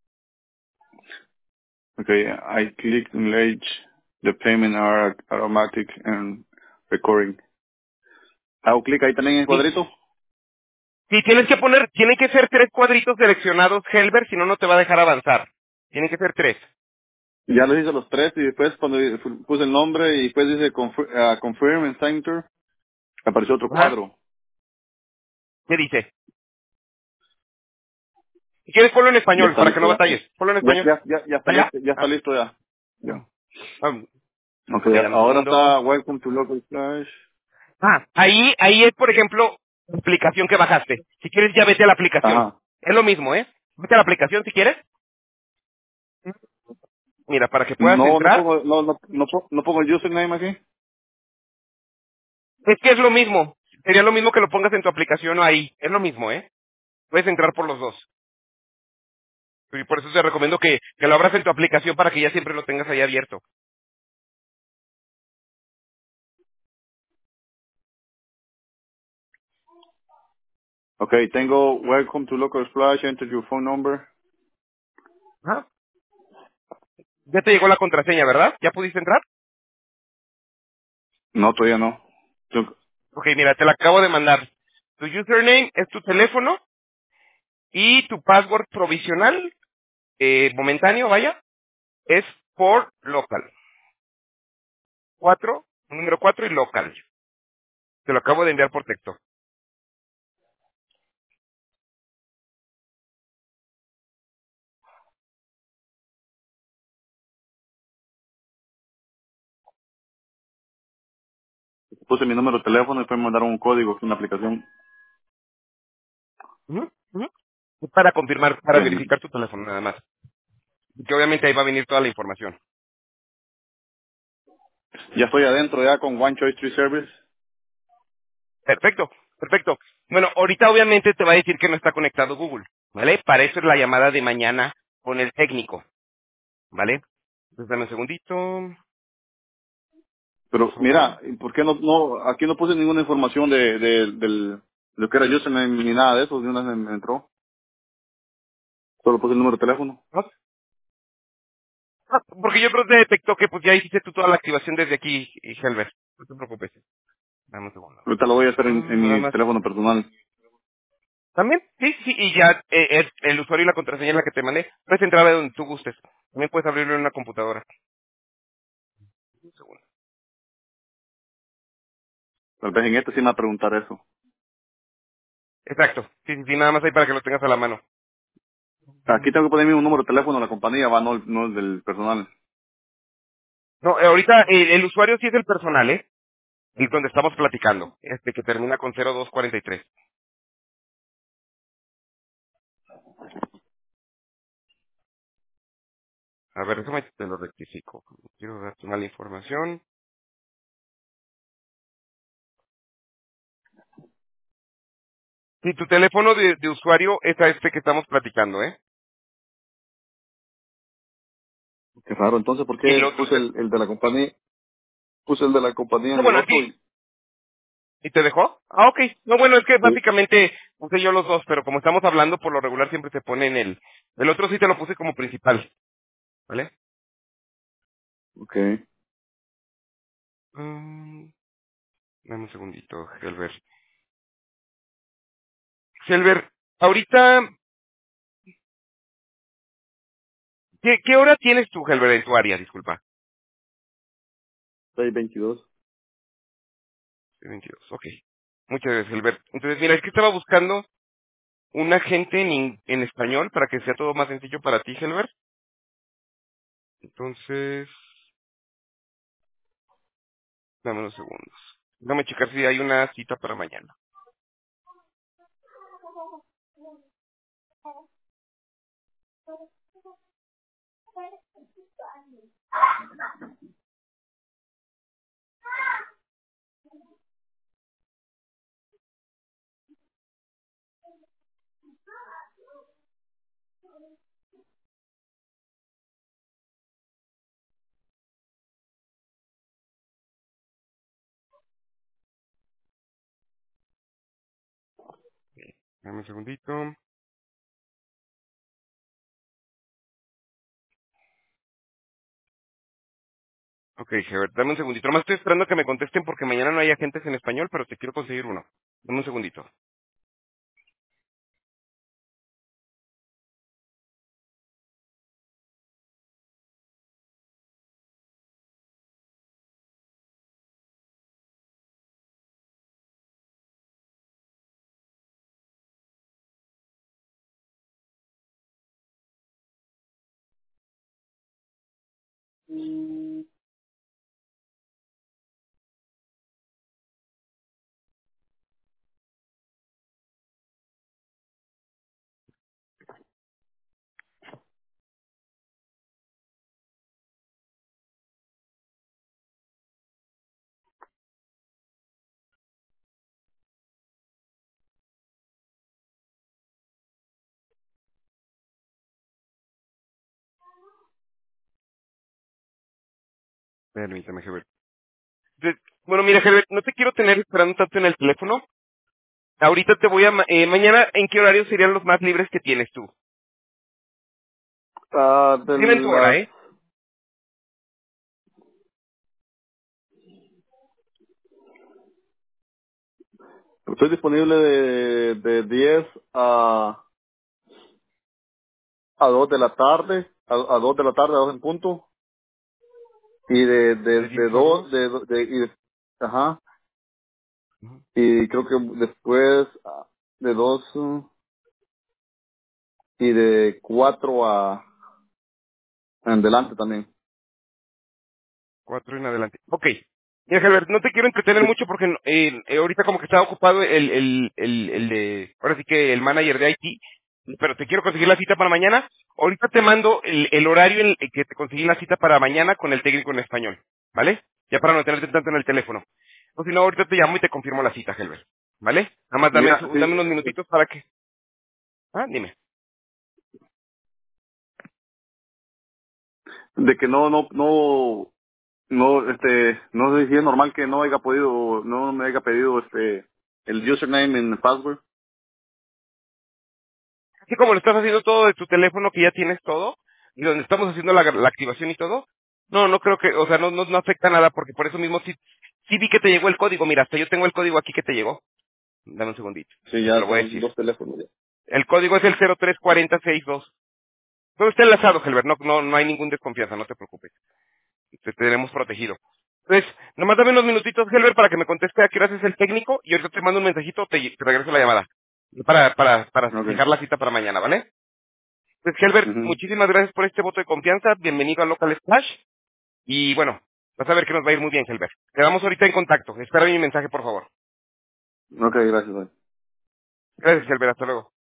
Speaker 3: Okay, I clicked on Lage. The payment are automatic and recurring. Hago clic ahí también en el
Speaker 2: Sí,
Speaker 3: cuadrito.
Speaker 2: sí, tienes que poner, tienen que ser tres cuadritos seleccionados, Helbert, si no, no te va a dejar avanzar. Tienen que ser tres.
Speaker 3: Ya los hice los tres y después cuando puse el nombre y después dice confir- ah, confirm and center, apareció otro
Speaker 2: Ajá.
Speaker 3: cuadro.
Speaker 2: ¿Qué dice? Si quieres, ponlo en
Speaker 3: Ya
Speaker 2: español,
Speaker 3: está
Speaker 2: para que
Speaker 3: listo
Speaker 2: no
Speaker 3: ya.
Speaker 2: batalles. Ponlo en
Speaker 3: Ya,
Speaker 2: español.
Speaker 3: ya, ya, ya está
Speaker 2: ¿Allá?
Speaker 3: listo, ya está
Speaker 2: Ah,
Speaker 3: listo ya. Ya.
Speaker 2: mm, ah,
Speaker 3: Okay,
Speaker 2: ok, dame un
Speaker 3: ahora
Speaker 2: segundo.
Speaker 3: está welcome to local flash.
Speaker 2: Ah, ahí, ahí es, por ejemplo, la aplicación que bajaste. Si quieres, ya vete a la aplicación.
Speaker 3: Ajá.
Speaker 2: Es lo mismo, ¿eh? Vete a la aplicación si quieres. Mira, para que puedas
Speaker 3: No, no
Speaker 2: entrar,
Speaker 3: pongo, no, no, no, po- no pongo el username aquí.
Speaker 2: es que es lo mismo. Sería lo mismo que lo pongas en tu aplicación o ahí. Es lo mismo, ¿eh? Puedes entrar por los dos. Y por eso te recomiendo que, que lo abras en tu aplicación para que ya siempre lo tengas ahí abierto.
Speaker 3: Okay, tengo welcome to local flash, enter your phone number.
Speaker 2: Ajá. Ya te llegó la contraseña, ¿verdad? ¿Ya pudiste entrar?
Speaker 3: No, todavía no. Yo-
Speaker 2: Ok, mira, te la acabo de mandar. Tu username es tu teléfono y tu password provisional, eh, momentáneo, vaya, es por local. Cuatro, número cuatro y local. Te lo acabo de enviar por texto.
Speaker 3: Puse mi número de teléfono y después me mandaron un código, es una aplicación.
Speaker 2: Ujú, ujú. Es para confirmar, para
Speaker 3: Bien.
Speaker 2: verificar tu teléfono nada más. Que obviamente ahí va a venir toda la información.
Speaker 3: Ya estoy adentro ya con One Choice Tree Service.
Speaker 2: Perfecto, perfecto. Bueno, ahorita obviamente te va a decir que no está conectado Google, ¿vale? Para eso es la llamada de mañana con el técnico, ¿vale? Entonces dame un segundito, por
Speaker 3: Pero
Speaker 2: favor.
Speaker 3: mira, ¿por qué no, no, aquí no puse ninguna información de, de, del, de lo que era username ni nada de eso, de una vez me entró. Solo puse el número de teléfono.
Speaker 2: ¿No? Ah, porque yo creo que detectó que pues ya hiciste tú toda la activación desde aquí, y Helver. No te preocupes. Dame un segundo.
Speaker 3: Ahorita lo voy a hacer en,
Speaker 2: Mm,
Speaker 3: en
Speaker 2: nada
Speaker 3: mi
Speaker 2: más.
Speaker 3: teléfono personal.
Speaker 2: ¿También? Sí, sí, y ya eh, es el usuario y la contraseña es la que te mandé. Puedes entrar a donde tú gustes. También puedes abrirlo en una computadora. Un segundo.
Speaker 3: Tal vez en este sí me va a preguntar eso.
Speaker 2: Exacto. Sí, sí, sí, nada más ahí para que lo tengas a la mano.
Speaker 3: Aquí tengo que poner un número de teléfono de la compañía, va, no, el- no el del personal.
Speaker 2: No, eh, ahorita eh, el usuario sí es el personal, ¿eh? El donde estamos platicando. Este que termina con cero dos cuarenta y tres. A ver, déjame te lo rectifico. Quiero darte mala información. Sí, tu teléfono de, de usuario es a este que estamos platicando, ¿eh?
Speaker 3: Qué raro, entonces, ¿por
Speaker 2: Y el
Speaker 3: qué
Speaker 2: otro es
Speaker 3: puse
Speaker 2: el...
Speaker 3: el, el de la compañía? Puse el de la compañía
Speaker 2: No,
Speaker 3: en el
Speaker 2: bueno,
Speaker 3: otro
Speaker 2: sí.
Speaker 3: y...
Speaker 2: ¿Y te dejó? Ah, ok. No, bueno, es que
Speaker 3: Sí.
Speaker 2: básicamente puse yo los dos, pero como estamos hablando, por lo regular siempre se pone en el... El otro sí te lo puse como principal, ¿vale?
Speaker 3: Ok.
Speaker 2: Mm, dame un segundito, Helber. Helber, ahorita, ¿qué, ¿qué hora tienes tú, Helber, en tu área? Disculpa.
Speaker 3: seis veintidós.
Speaker 2: veintidós, ok. Muchas gracias, Helber. Entonces, mira, es que estaba buscando un agente en, in- en español para que sea todo más sencillo para ti, Helber. Entonces, dame unos segundos. Déjame checar si hay una cita para mañana. Dame un segundito. Ok, Herbert, dame un segundito. Nomás estoy esperando que me contesten porque mañana no hay agentes en español, pero te quiero conseguir uno. Dame un segundito. Permítame, Herbert. De- Bueno, mira, Herbert, no te quiero tener esperando tanto en el teléfono. Ahorita te voy a... ma- Eh, mañana, ¿en qué horario serían los más libres que tienes tú?
Speaker 3: Ah, de
Speaker 2: Dime en tu hora,
Speaker 3: las...
Speaker 2: ¿eh?
Speaker 3: Estoy disponible de, de diez a, a dos de la tarde, a, a dos de la tarde, a dos en punto, y de, de,
Speaker 2: De diez
Speaker 3: de
Speaker 2: a dos.
Speaker 3: dos, de, de, de- y de- ajá,
Speaker 2: Ujú.
Speaker 3: y creo que después ah, de dos uh, y de cuatro a en adelante también.
Speaker 2: Cuatro en adelante. Ok. Mira, Herbert, no te quiero entretener
Speaker 3: Sí,
Speaker 2: mucho porque eh, eh, ahorita como que estaba ocupado el, el, el, el de... Ahora sí que el manager de I T, pero te quiero conseguir la cita para mañana. Ahorita te mando el, el horario en el que te conseguí la cita para mañana con el técnico en español, ¿vale? Ya para no tenerte tanto en el teléfono. O si no, ahorita te llamo y te confirmo la cita, Helber, ¿vale? Nada más dame,
Speaker 3: mira,
Speaker 2: su-
Speaker 3: sí,
Speaker 2: dame unos minutitos para que... Ah, dime.
Speaker 3: de que no, no, no, no, este, no sé si es normal que no haya podido, no me haya pedido este, el username en el password.
Speaker 2: Así como lo estás haciendo todo de tu teléfono, que ya tienes todo, y donde estamos haciendo la, la activación y todo, no, no creo que, o sea, no, no, no afecta nada, porque por eso mismo sí, sí vi que te llegó el código. Mira, hasta yo tengo el código aquí que te llegó. Dame un segundito.
Speaker 3: Sí,
Speaker 2: Te
Speaker 3: ya
Speaker 2: lo voy a
Speaker 3: son
Speaker 2: decir.
Speaker 3: dos teléfonos ya.
Speaker 2: El código es el cero tres cuatro cero seis dos. Todo está enlazado, Helber, no, no, no hay ningún desconfianza, no te preocupes. Te tenemos protegido. Entonces, nomás dame unos minutitos, Helber, para que me conteste a qué hora es el técnico, y ahorita te mando un mensajito, te, te regreso la llamada. Para, para, para
Speaker 3: Okay.
Speaker 2: fijar la cita para mañana, ¿vale? Pues, Helbert,
Speaker 3: Ujú.
Speaker 2: muchísimas gracias por este voto de confianza. Bienvenido a Local Splash. Y bueno, vas a ver que nos va a ir muy bien, Helbert. Quedamos ahorita en contacto. Espera mi mensaje, por favor.
Speaker 3: Okay, gracias. Bye.
Speaker 2: Gracias, Helbert. Hasta luego.